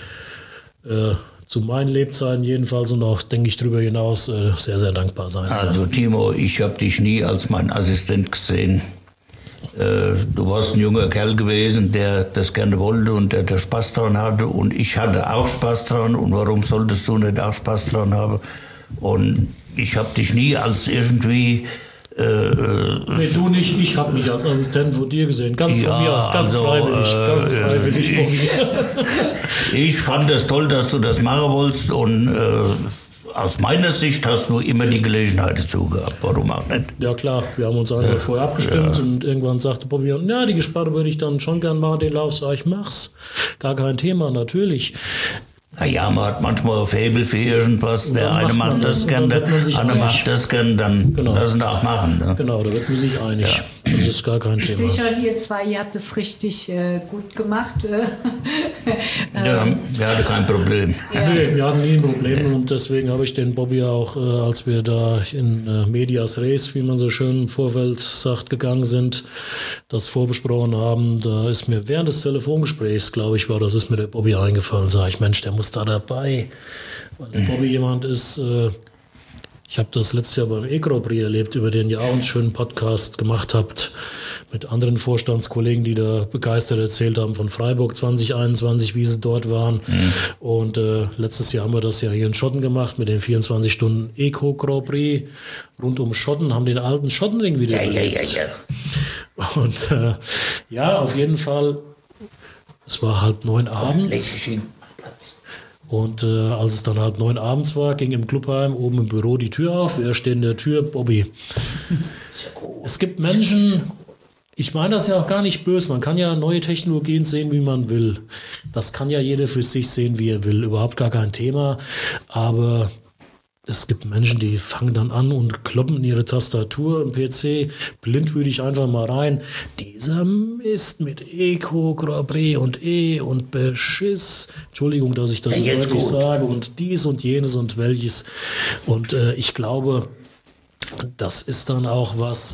zu meinen Lebzeiten jedenfalls und auch, denke ich, darüber hinaus sehr, sehr dankbar sein. Also Timo, ich habe dich nie als mein Assistent gesehen. Du warst ein junger Kerl gewesen, der das gerne wollte und der Spaß dran hatte. Und ich hatte auch Spaß dran. Und warum solltest du nicht auch Spaß dran haben? Und ich habe dich nie als irgendwie... nee, du nicht, ich habe mich als Assistent von dir gesehen. Ganz von mir aus, ganz freiwillig von mir. Ich fand es toll, dass du das machen wolltest und aus meiner Sicht hast du immer die Gelegenheit dazu gehabt. Warum auch nicht? Ja klar, wir haben uns einfach vorher abgestimmt und irgendwann sagte Bobby, ja, die Gespanne würde ich dann schon gern machen, den Lauf, sag ich, mach's. Gar kein Thema, natürlich. Naja, man hat manchmal ein Faible für irgendwas, der eine macht das gern, der andere macht das gern, dann lassen wir auch machen. Ne? Genau, da wird man sich einig. Ja. Das ist gar kein Thema. Ich sehe schon, ihr zwei, ihr habt es richtig gut gemacht. Ja, wir hatten kein Problem. Ja. Nee, wir hatten nie ein Problem und deswegen habe ich den Bobby auch, als wir da in Medias Res, wie man so schön im Vorfeld sagt, gegangen sind, das vorbesprochen haben, da ist mir während des Telefongesprächs, glaube ich, das ist mir der Bobby eingefallen, sage ich, Mensch, der muss da dabei, weil der Bobby jemand ist, ich habe das letztes Jahr beim E-Grand Prix erlebt, über den ihr auch einen schönen Podcast gemacht habt, mit anderen Vorstandskollegen, die da begeistert erzählt haben von Freiburg 2021, wie sie dort waren. Mhm. Und letztes Jahr haben wir das ja hier in Schotten gemacht mit den 24 Stunden Eco Grand Prix rund um Schotten, haben den alten Schottenring wieder belebt. Ja. Und ja, auf jeden Fall, es war 8:30 abends. Und als es dann 9 abends war, ging im Clubheim oben im Büro die Tür auf. Wer steht in der Tür? Bobby. Es gibt Menschen, ich meine das ja auch gar nicht böse, man kann ja neue Technologien sehen, wie man will. Das kann ja jeder für sich sehen, wie er will. Überhaupt gar kein Thema. Aber es gibt Menschen, die fangen dann an und kloppen in ihre Tastatur im PC blindwütig einfach mal rein. Dieser Mist mit Eco, Grand Prix und und Beschiss. Entschuldigung, dass ich das so deutlich sage. Und dies und jenes und welches. Und ich glaube, das ist dann auch was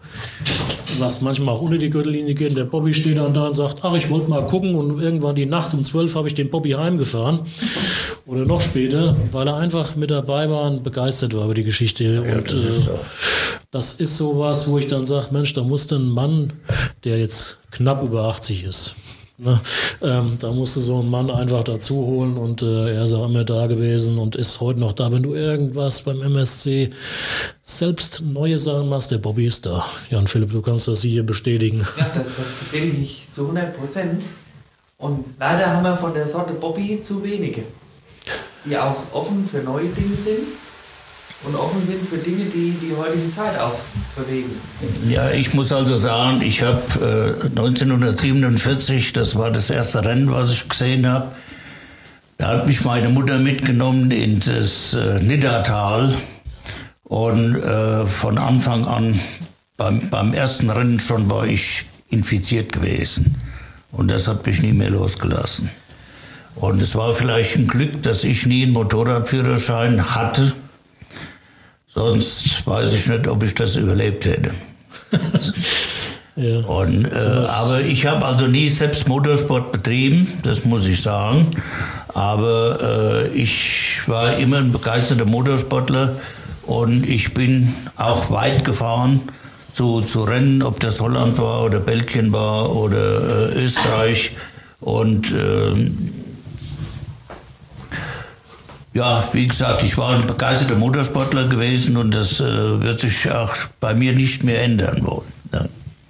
manchmal auch unter die Gürtellinie geht. Der Bobby steht dann da und sagt, ach, ich wollte mal gucken und irgendwann die Nacht um 12 habe ich den Bobby heimgefahren oder noch später, weil er einfach mit dabei war und begeistert war über die Geschichte. Ja, und das ist sowas, wo ich dann sage, Mensch, da musste ein Mann, der jetzt knapp über 80 ist, ne, da musste so ein Mann einfach dazu holen und er ist auch immer da gewesen und ist heute noch da. Wenn du irgendwas beim MSC selbst neue Sachen machst, der Bobby ist da. Jan Philipp, du kannst das hier bestätigen. Ja, das bestätige ich zu 100%. Und leider haben wir von der Sorte Bobby zu wenige, die auch offen für neue Dinge sind und offen sind für Dinge, die die heutige Zeit auch bewegen. Ja, ich muss also sagen, ich habe 1947, das war das erste Rennen, was ich gesehen habe, da hat mich meine Mutter mitgenommen in das Niddatal und von Anfang an, beim ersten Rennen schon war ich infiziert gewesen und das hat mich nie mehr losgelassen. Und es war vielleicht ein Glück, dass ich nie einen Motorradführerschein hatte. Sonst weiß ich nicht, ob ich das überlebt hätte. Ja. Und, aber ich habe also nie selbst Motorsport betrieben, das muss ich sagen. Aber ich war immer ein begeisterter Motorsportler und ich bin auch weit gefahren zu Rennen, ob das Holland war oder Belgien war oder Österreich. Und ja, wie gesagt, ich war ein begeisterter Motorsportler gewesen und das wird sich auch bei mir nicht mehr ändern wollen. Ja.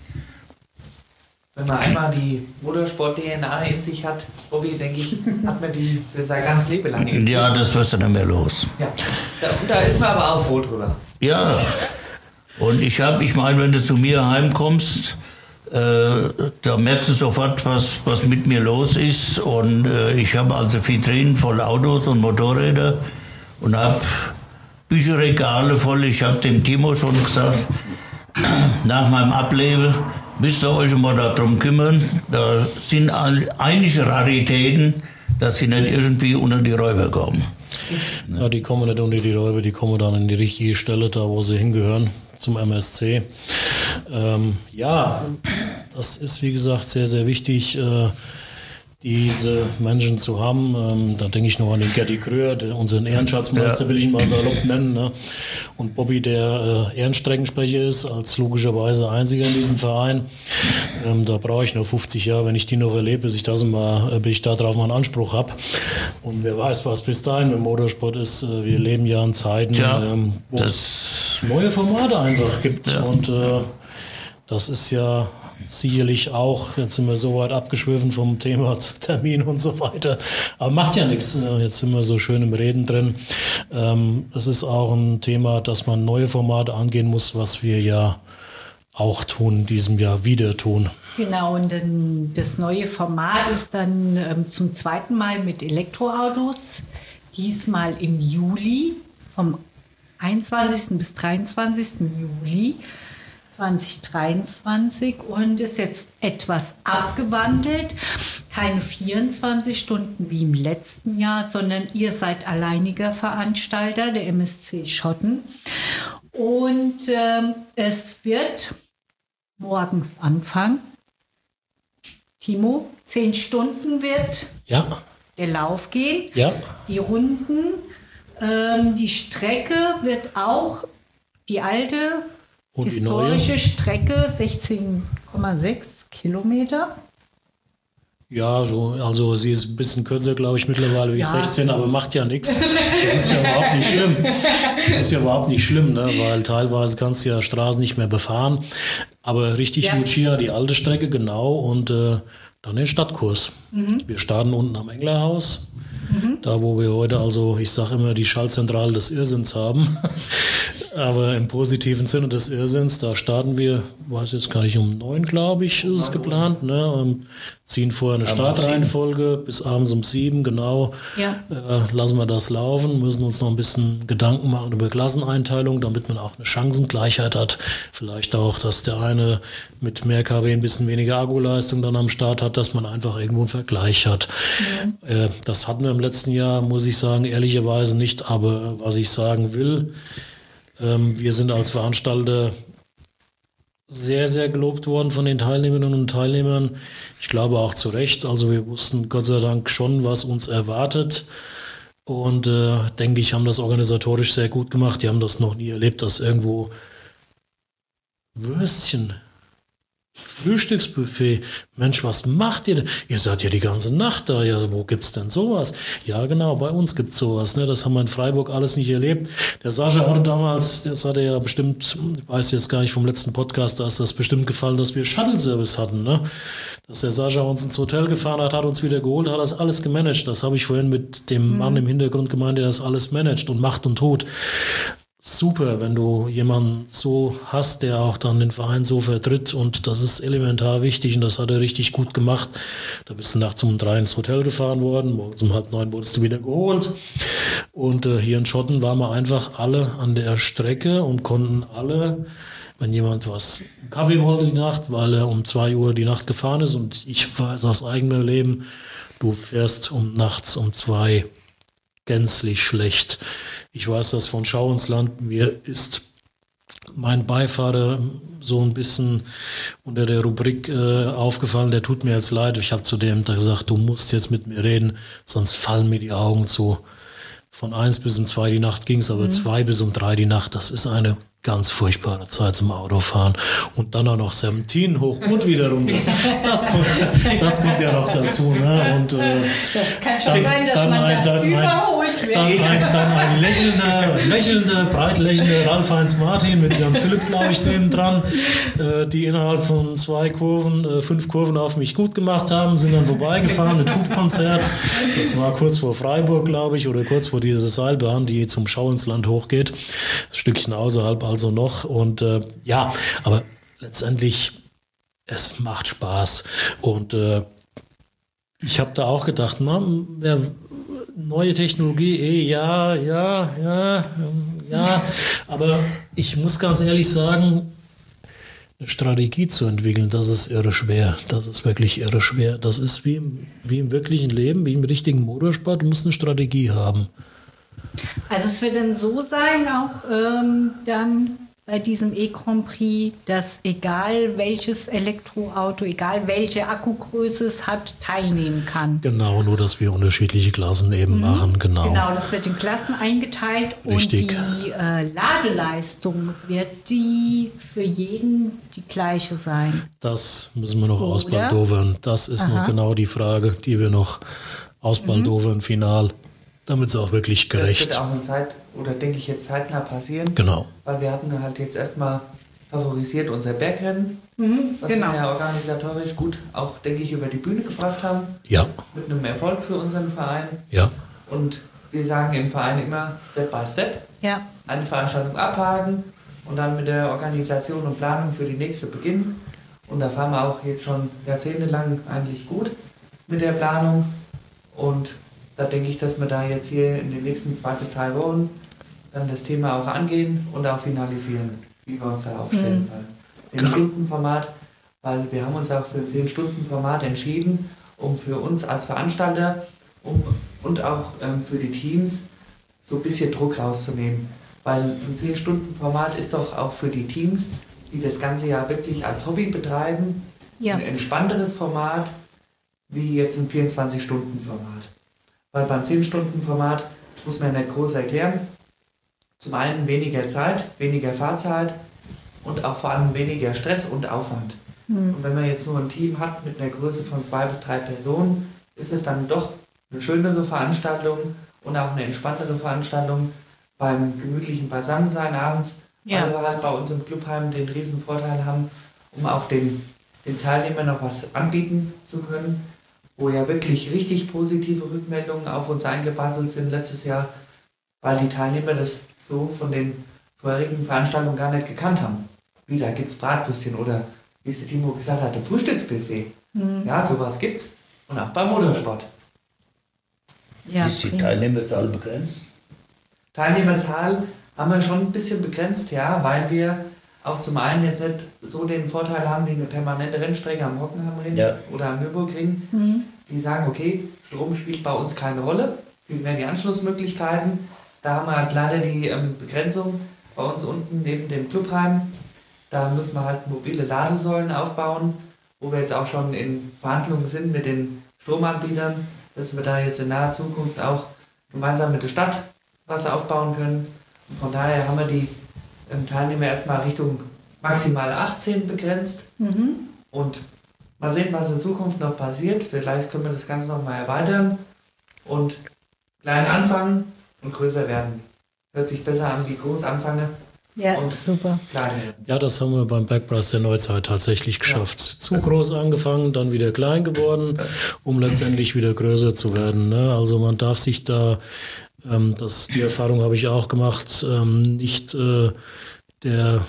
Wenn man einmal die Motorsport-DNA in sich hat, Bobby, denke ich, hat man die für sein ganzes Leben lang in sich. Ja, das wirst du nicht mehr los. Ja, da ist man aber auch froh drüber. Ja, und ich meine, wenn du zu mir heimkommst, da merkst du sofort, was mit mir los ist. Und ich habe also Vitrinen voll Autos und Motorräder und habe Bücherregale voll. Ich habe dem Timo schon gesagt, nach meinem Ableben müsst ihr euch mal darum kümmern. Da sind einige Raritäten, dass sie nicht irgendwie unter die Räuber kommen. Ja, die kommen nicht unter die Räuber, die kommen dann in die richtige Stelle, da wo sie hingehören, zum MSC. Ja, das ist wie gesagt sehr, sehr wichtig, diese Menschen zu haben. Da denke ich noch an den Gerdi Kröhr, unseren Ehrenschatzmeister, will ich ihn mal salopp nennen. Ne? Und Bobby, der Ehrenstreckensprecher ist, als logischerweise einziger in diesem Verein. Da brauche ich nur 50 Jahre, wenn ich die noch erlebe, bis ich darauf mal einen Anspruch habe. Und wer weiß, was bis dahin im Motorsport ist. Wir leben ja in Zeiten, wo es neue Formate einfach gibt. Ja. Und das ist ja sicherlich auch, jetzt sind wir so weit abgeschwiffen vom Thema Termin und so weiter, aber macht ja nichts, jetzt sind wir so schön im Reden drin. Es ist auch ein Thema, dass man neue Formate angehen muss, was wir ja auch tun, in diesem Jahr wieder tun. Genau, und das neue Format ist dann zum zweiten Mal mit Elektroautos, diesmal im Juli, vom 21. bis 23. Juli 2023 und ist jetzt etwas abgewandelt. Keine 24 Stunden wie im letzten Jahr, sondern ihr seid alleiniger Veranstalter, der MSC Schotten. Und es wird morgens anfangen. Timo, 10 Stunden wird der Lauf gehen. Ja. Die Runden, die Strecke wird auch die alte und historische Strecke, 16,6 Kilometer. Ja, also sie ist ein bisschen kürzer, glaube ich, mittlerweile wie 16, aber macht ja nichts. Das ist ja überhaupt nicht schlimm. Das ist ja überhaupt nicht schlimm, ne? Weil teilweise kannst du ja Straßen nicht mehr befahren. Aber richtig Lucia, die alte Strecke, genau, und dann den Stadtkurs. Wir starten unten am Englerhaus, da wo wir heute, also ich sage immer, die Schaltzentrale des Irrsinns haben. Aber im positiven Sinne des Irrsinns, da starten wir, weiß jetzt gar nicht, um 9, glaube ich, ist es geplant, ne? Und ziehen vorher eine Startreihenfolge bis abends um 7, genau. Ja. Lassen wir das laufen, müssen uns noch ein bisschen Gedanken machen über Klasseneinteilung, damit man auch eine Chancengleichheit hat. Vielleicht auch, dass der eine mit mehr kW ein bisschen weniger Akkuleistung dann am Start hat, dass man einfach irgendwo einen Vergleich hat. Ja. Das hatten wir im letzten Jahr, muss ich sagen, ehrlicherweise nicht. Aber was ich sagen will, wir sind als Veranstalter sehr, sehr gelobt worden von den Teilnehmerinnen und Teilnehmern. Ich glaube auch zu Recht. Also wir wussten Gott sei Dank schon, was uns erwartet. Und denke ich, haben das organisatorisch sehr gut gemacht. Die haben das noch nie erlebt, dass irgendwo Würstchen, Frühstücksbuffet, Mensch, was macht ihr denn? Ihr seid ja die ganze Nacht da, ja, wo gibt's denn sowas? Ja, genau, bei uns gibt's sowas, ne? Das haben wir in Freiburg alles nicht erlebt. Der Sascha hatte damals, das hat er ja bestimmt, ich weiß jetzt gar nicht vom letzten Podcast, da ist das bestimmt gefallen, dass wir Shuttle-Service hatten, ne? Dass der Sascha uns ins Hotel gefahren hat uns wieder geholt, hat das alles gemanagt. Das habe ich vorhin mit dem Mann im Hintergrund gemeint, der das alles managt und macht und tut. super, wenn du jemanden so hast, der auch dann den Verein so vertritt, und das ist elementar wichtig, und das hat er richtig gut gemacht. Da bist du nachts um 3 ins Hotel gefahren worden, morgens um 8:30 wurdest du wieder geholt, und hier in Schotten waren wir einfach alle an der Strecke und konnten alle, wenn jemand was Kaffee wollte die Nacht, weil er um 2 Uhr die Nacht gefahren ist, und ich weiß aus eigenem Leben, du fährst nachts um 2 gänzlich schlecht. Ich weiß das von Schau ins Land. Mir ist mein Beifahrer so ein bisschen unter der Rubrik aufgefallen, der tut mir jetzt leid. Ich habe zu dem gesagt, du musst jetzt mit mir reden, sonst fallen mir die Augen zu. Von 1 bis um 2 die Nacht ging es, aber 2 bis um 3 die Nacht, das ist eine ganz furchtbare Zeit zum Autofahren. Und dann auch noch 17 hoch und wieder runter. Das kommt ja noch dazu. Ne? Und, das kann schon sein, dass man da überholt wird. Dann ein lächelnder, breit lächelnder Ralf-Heinz Martin mit Jan Philipp, glaube ich, nebendran, die innerhalb von 5 Kurven auf mich gut gemacht haben, sind dann vorbeigefahren mit Hubkonzert. Das war kurz vor Freiburg, glaube ich, oder kurz vor dieser Seilbahn, die zum Schau ins Land hochgeht. Ein Stückchen außerhalb also noch. Und ja, aber letztendlich, es macht Spaß. Und ich habe da auch gedacht, neue Technologie, ja. Aber ich muss ganz ehrlich sagen, eine Strategie zu entwickeln, das ist irre schwer. Das ist wirklich irre schwer. Das ist wie im wirklichen Leben, wie im richtigen Motorsport. Du musst eine Strategie haben. Also es wird dann so sein, auch dann bei diesem E-Grand Prix, dass egal welches Elektroauto, egal welche Akkugröße es hat, teilnehmen kann. Genau, nur dass wir unterschiedliche Klassen eben machen. Genau, das wird in Klassen eingeteilt. Richtig. Und die Ladeleistung, wird die für jeden die gleiche sein? Das müssen wir noch ausbaldowern. Das ist noch genau die Frage, die wir noch ausbaldowern final. Damit es auch wirklich gerecht. Das wird auch denke ich, jetzt zeitnah passieren. Genau. Weil wir hatten halt jetzt erstmal favorisiert unser Bergrennen, was wir ja organisatorisch gut auch, denke ich, über die Bühne gebracht haben. Ja. Mit einem Erfolg für unseren Verein. Ja. Und wir sagen im Verein immer Step by Step. Ja. Eine Veranstaltung abhaken und dann mit der Organisation und Planung für die nächste beginnen. Und da fahren wir auch jetzt schon jahrzehntelang eigentlich gut mit der Planung. Und da denke ich, dass wir da jetzt hier in den nächsten 2 bis 3 Wochen dann das Thema auch angehen und auch finalisieren, wie wir uns da aufstellen. 10-Stunden-Format, weil wir haben uns auch für ein 10-Stunden-Format entschieden, um für uns als Veranstalter und auch für die Teams so ein bisschen Druck rauszunehmen. Weil ein 10-Stunden-Format ist doch auch für die Teams, die das ganze Jahr wirklich als Hobby betreiben, ein entspannteres Format wie jetzt ein 24-Stunden-Format. Weil beim 10-Stunden-Format muss man nicht groß erklären. Zum einen weniger Zeit, weniger Fahrzeit und auch vor allem weniger Stress und Aufwand. Und wenn man jetzt nur ein Team hat mit einer Größe von 2 bis 3 Personen, ist es dann doch eine schönere Veranstaltung und auch eine entspanntere Veranstaltung beim gemütlichen Beisammensein abends, weil wir halt bei uns im Clubheim den riesen Vorteil haben, um auch den Teilnehmern noch was anbieten zu können, wo ja wirklich richtig positive Rückmeldungen auf uns eingebasselt sind letztes Jahr, weil die Teilnehmer das so von den vorherigen Veranstaltungen gar nicht gekannt haben. Wie, da gibt es Bratwürstchen oder, wie es der Timo gesagt hat, ein Frühstücksbuffet. Ja, sowas gibt's. Und auch beim Motorsport. Ja, ist die Teilnehmerzahl begrenzt? Teilnehmerzahl haben wir schon ein bisschen begrenzt, ja, weil wir auch zum einen jetzt nicht so den Vorteil haben wie eine permanente Rennstrecke am Hockenheimring oder am Nürburgring. Die sagen, okay, Strom spielt bei uns keine Rolle, viel mehr die Anschlussmöglichkeiten. Da haben wir halt leider die Begrenzung bei uns unten neben dem Clubheim. Da müssen wir halt mobile Ladesäulen aufbauen, wo wir jetzt auch schon in Verhandlungen sind mit den Stromanbietern, dass wir da jetzt in naher Zukunft auch gemeinsam mit der Stadt was aufbauen können. Und von daher haben wir die Teilnehmer erstmal Richtung maximal 18 begrenzt. Und mal sehen, was in Zukunft noch passiert. Vielleicht können wir das Ganze noch mal erweitern und klein anfangen und größer werden. Hört sich besser an wie groß anfange. Ja, und super. Klein werden. Ja, das haben wir beim Bergpreis der Neuzeit tatsächlich geschafft. Zu groß angefangen, dann wieder klein geworden, um letztendlich wieder größer zu werden. Ne? Also man darf sich da Die Erfahrung habe ich auch gemacht, nicht der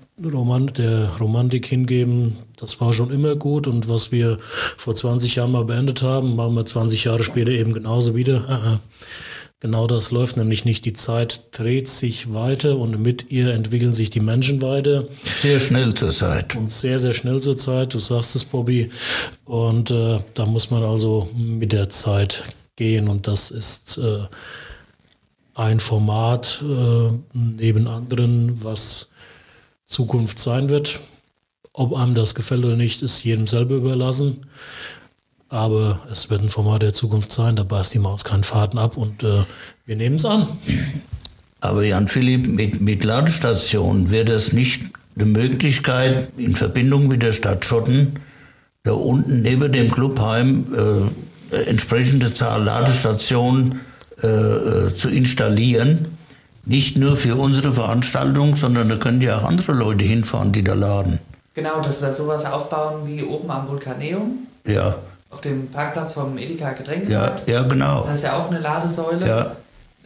Romantik hingeben, das war schon immer gut, und was wir vor 20 Jahren mal beendet haben, machen wir 20 Jahre später eben genauso wieder. Genau das läuft nämlich nicht. Die Zeit dreht sich weiter und mit ihr entwickeln sich die Menschen weiter. Sehr schnell zur Zeit. Und sehr, sehr schnell zur Zeit, du sagst es, Bobby. Und da muss man also mit der Zeit gehen, und das ist ein Format neben anderen, was Zukunft sein wird. Ob einem das gefällt oder nicht, ist jedem selber überlassen. Aber es wird ein Format der Zukunft sein, da beißt die Maus keinen Faden ab, und wir nehmen es an. Aber Jan-Philipp, mit Ladestationen wäre das nicht eine Möglichkeit, in Verbindung mit der Stadt Schotten, da unten neben dem Clubheim entsprechende Zahl Ladestationen zu installieren? Nicht nur für unsere Veranstaltung, sondern da können ja auch andere Leute hinfahren, die da laden. Genau, dass wir sowas aufbauen wie oben am Vulkaneum. Ja. Auf dem Parkplatz vom Edeka Getränkemarkt. Ja, genau. Da ist ja auch eine Ladesäule. Ja.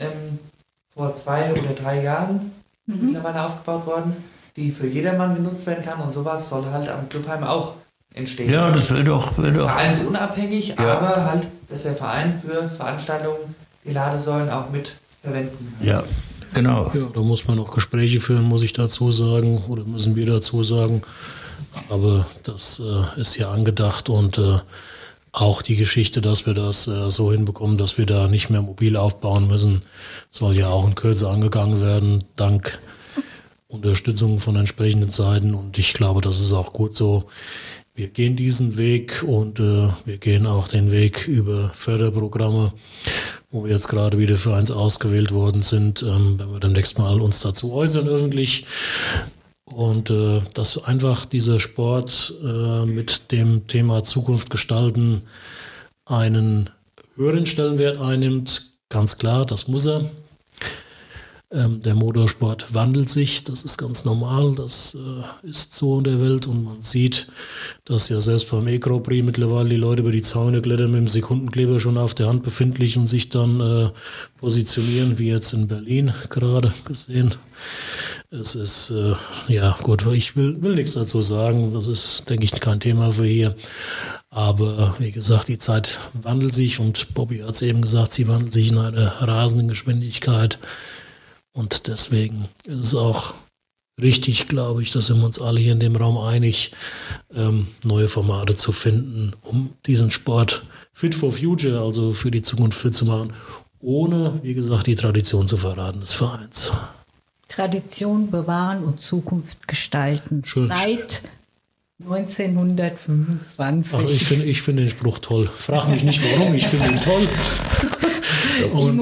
Vor 2 oder 3 Jahren mittlerweile aufgebaut worden, die für jedermann genutzt werden kann, und sowas soll halt am Clubheim auch entstehen. Ja, das wird doch. Vereinsunabhängig, Ja. aber halt, dass der Verein für Veranstaltungen die Ladesäulen auch mit verwenden kann. Ja, genau. Ja, da muss man noch Gespräche führen, muss ich dazu sagen, oder müssen wir dazu sagen. Aber das ist ja angedacht, und auch die Geschichte, dass wir das so hinbekommen, dass wir da nicht mehr mobil aufbauen müssen, soll ja auch in Kürze angegangen werden, dank Unterstützung von entsprechenden Seiten. Und ich glaube, das ist auch gut so. Wir gehen diesen Weg, und wir gehen auch den Weg über Förderprogramme, wo wir jetzt gerade wieder für eins ausgewählt worden sind, wenn wir demnächst mal uns dazu äußern öffentlich. Und dass einfach dieser Sport mit dem Thema Zukunft gestalten einen höheren Stellenwert einnimmt, ganz klar, das muss er. Der Motorsport wandelt sich, das ist ganz normal, das ist so in der Welt, und man sieht, dass ja selbst beim E-Grand Prix mittlerweile die Leute über die Zäune klettern, mit dem Sekundenkleber schon auf der Hand befindlich und sich dann positionieren, wie jetzt in Berlin gerade gesehen. Es ist, ja gut, ich will nichts dazu sagen, das ist, denke ich, kein Thema für hier. Aber wie gesagt, die Zeit wandelt sich, und Bobby hat es eben gesagt, sie wandelt sich in einer rasenden Geschwindigkeit. Und deswegen ist es auch richtig, glaube ich, da sind wir uns alle hier in dem Raum einig, neue Formate zu finden, um diesen Sport fit for future, also für die Zukunft fit zu machen, ohne, wie gesagt, die Tradition zu verraten des Vereins. Tradition bewahren und Zukunft gestalten. Schön. Seit 1925. Ach, ich finde den Spruch toll. Frag mich nicht warum, ich finde ihn toll. Und,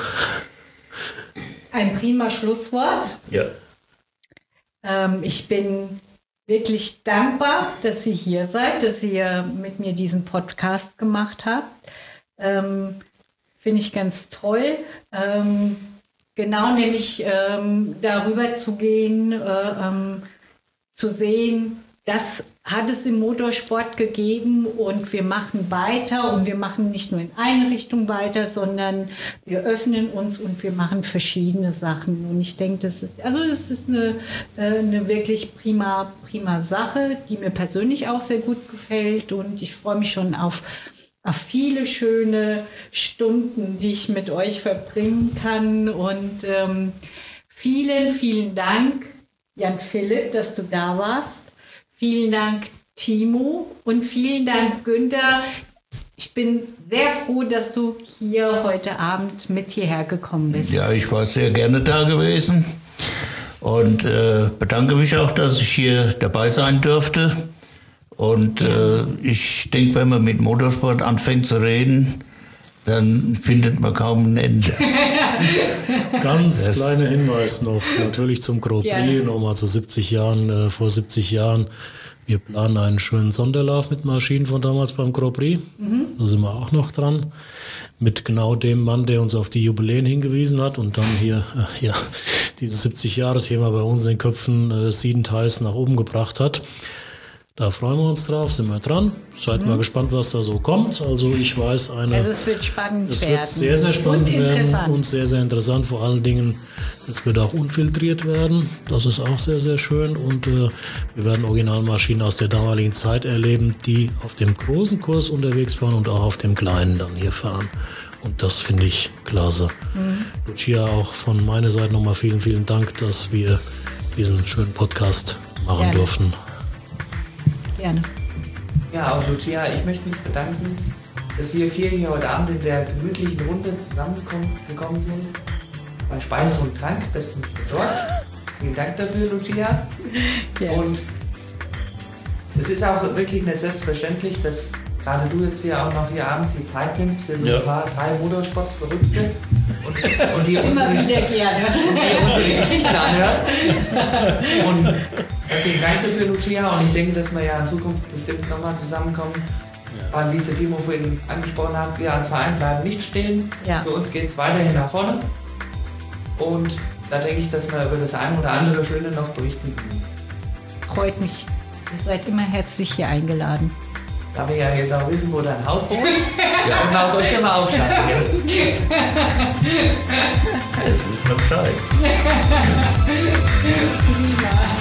ein prima Schlusswort. Ja. Ich bin wirklich dankbar, dass ihr hier seid, dass ihr mit mir diesen Podcast gemacht habt. Finde ich ganz toll. Genau, nämlich darüber zu gehen, zu sehen, das hat es im Motorsport gegeben, und wir machen weiter, und wir machen nicht nur in eine Richtung weiter, sondern wir öffnen uns und wir machen verschiedene Sachen. Und ich denke, das ist eine wirklich prima Sache, die mir persönlich auch sehr gut gefällt, und ich freue mich schon auf viele schöne Stunden, die ich mit euch verbringen kann. Und vielen, vielen Dank, Jan-Philipp, dass du da warst. Vielen Dank, Timo, und vielen Dank, Günther. Ich bin sehr froh, dass du hier heute Abend mit hierher gekommen bist. Ja, ich war sehr gerne da gewesen und bedanke mich auch, dass ich hier dabei sein durfte. Und ich denke, wenn man mit Motorsport anfängt zu reden, dann findet man kaum ein Ende. Ganz kleiner Hinweis noch, natürlich zum Grand Prix, nochmal zu 70 Jahren, vor 70 Jahren. Wir planen einen schönen Sonderlauf mit Maschinen von damals beim Grand Prix. Da sind wir auch noch dran. Mit genau dem Mann, der uns auf die Jubiläen hingewiesen hat und dann hier dieses 70-Jahre-Thema bei uns in den Köpfen siedend heiß nach oben gebracht hat. Da freuen wir uns drauf, sind wir dran. Seid mal gespannt, was da so kommt. Also ich weiß Also es wird spannend es werden. wird sehr, sehr spannend und werden interessant. und sehr, sehr interessant. Vor allen Dingen, es wird auch unfiltriert werden. Das ist auch sehr, sehr schön. Und wir werden Originalmaschinen aus der damaligen Zeit erleben, die auf dem großen Kurs unterwegs waren und auch auf dem kleinen dann hier fahren. Und das finde ich klasse. Lucia, auch von meiner Seite nochmal vielen, vielen Dank, dass wir diesen schönen Podcast machen Gerne. durften. Gerne. Ja, auch Lucia, ich möchte mich bedanken, dass wir 4 hier heute Abend in der gemütlichen Runde zusammengekommen sind. Bei Speise und Trank bestens besorgt. Vielen Dank dafür, Lucia. Ja. Und es ist auch wirklich nicht selbstverständlich, dass gerade du jetzt hier auch noch hier abends die Zeit nimmst für so Ja. ein paar 3 Motorsport-Verrückte und hier Immer unsere wieder gerne. Geschichten anhörst. Und deswegen danke dafür, Lucia. Und ich denke, dass wir ja in Zukunft bestimmt nochmal zusammenkommen. Weil, wie es der Timo vorhin angesprochen hat, wir als Verein bleiben nicht stehen. Ja. Für uns geht es weiterhin nach vorne. Und da denke ich, dass wir über das ein oder andere Schöne noch berichten können. Freut mich. Ihr seid immer herzlich hier eingeladen. Da wir ja jetzt auch wissen, wo dein Haus wohnt, können wir auch öfter mal aufschlagen. Jetzt wissen wir Bescheid. Prima.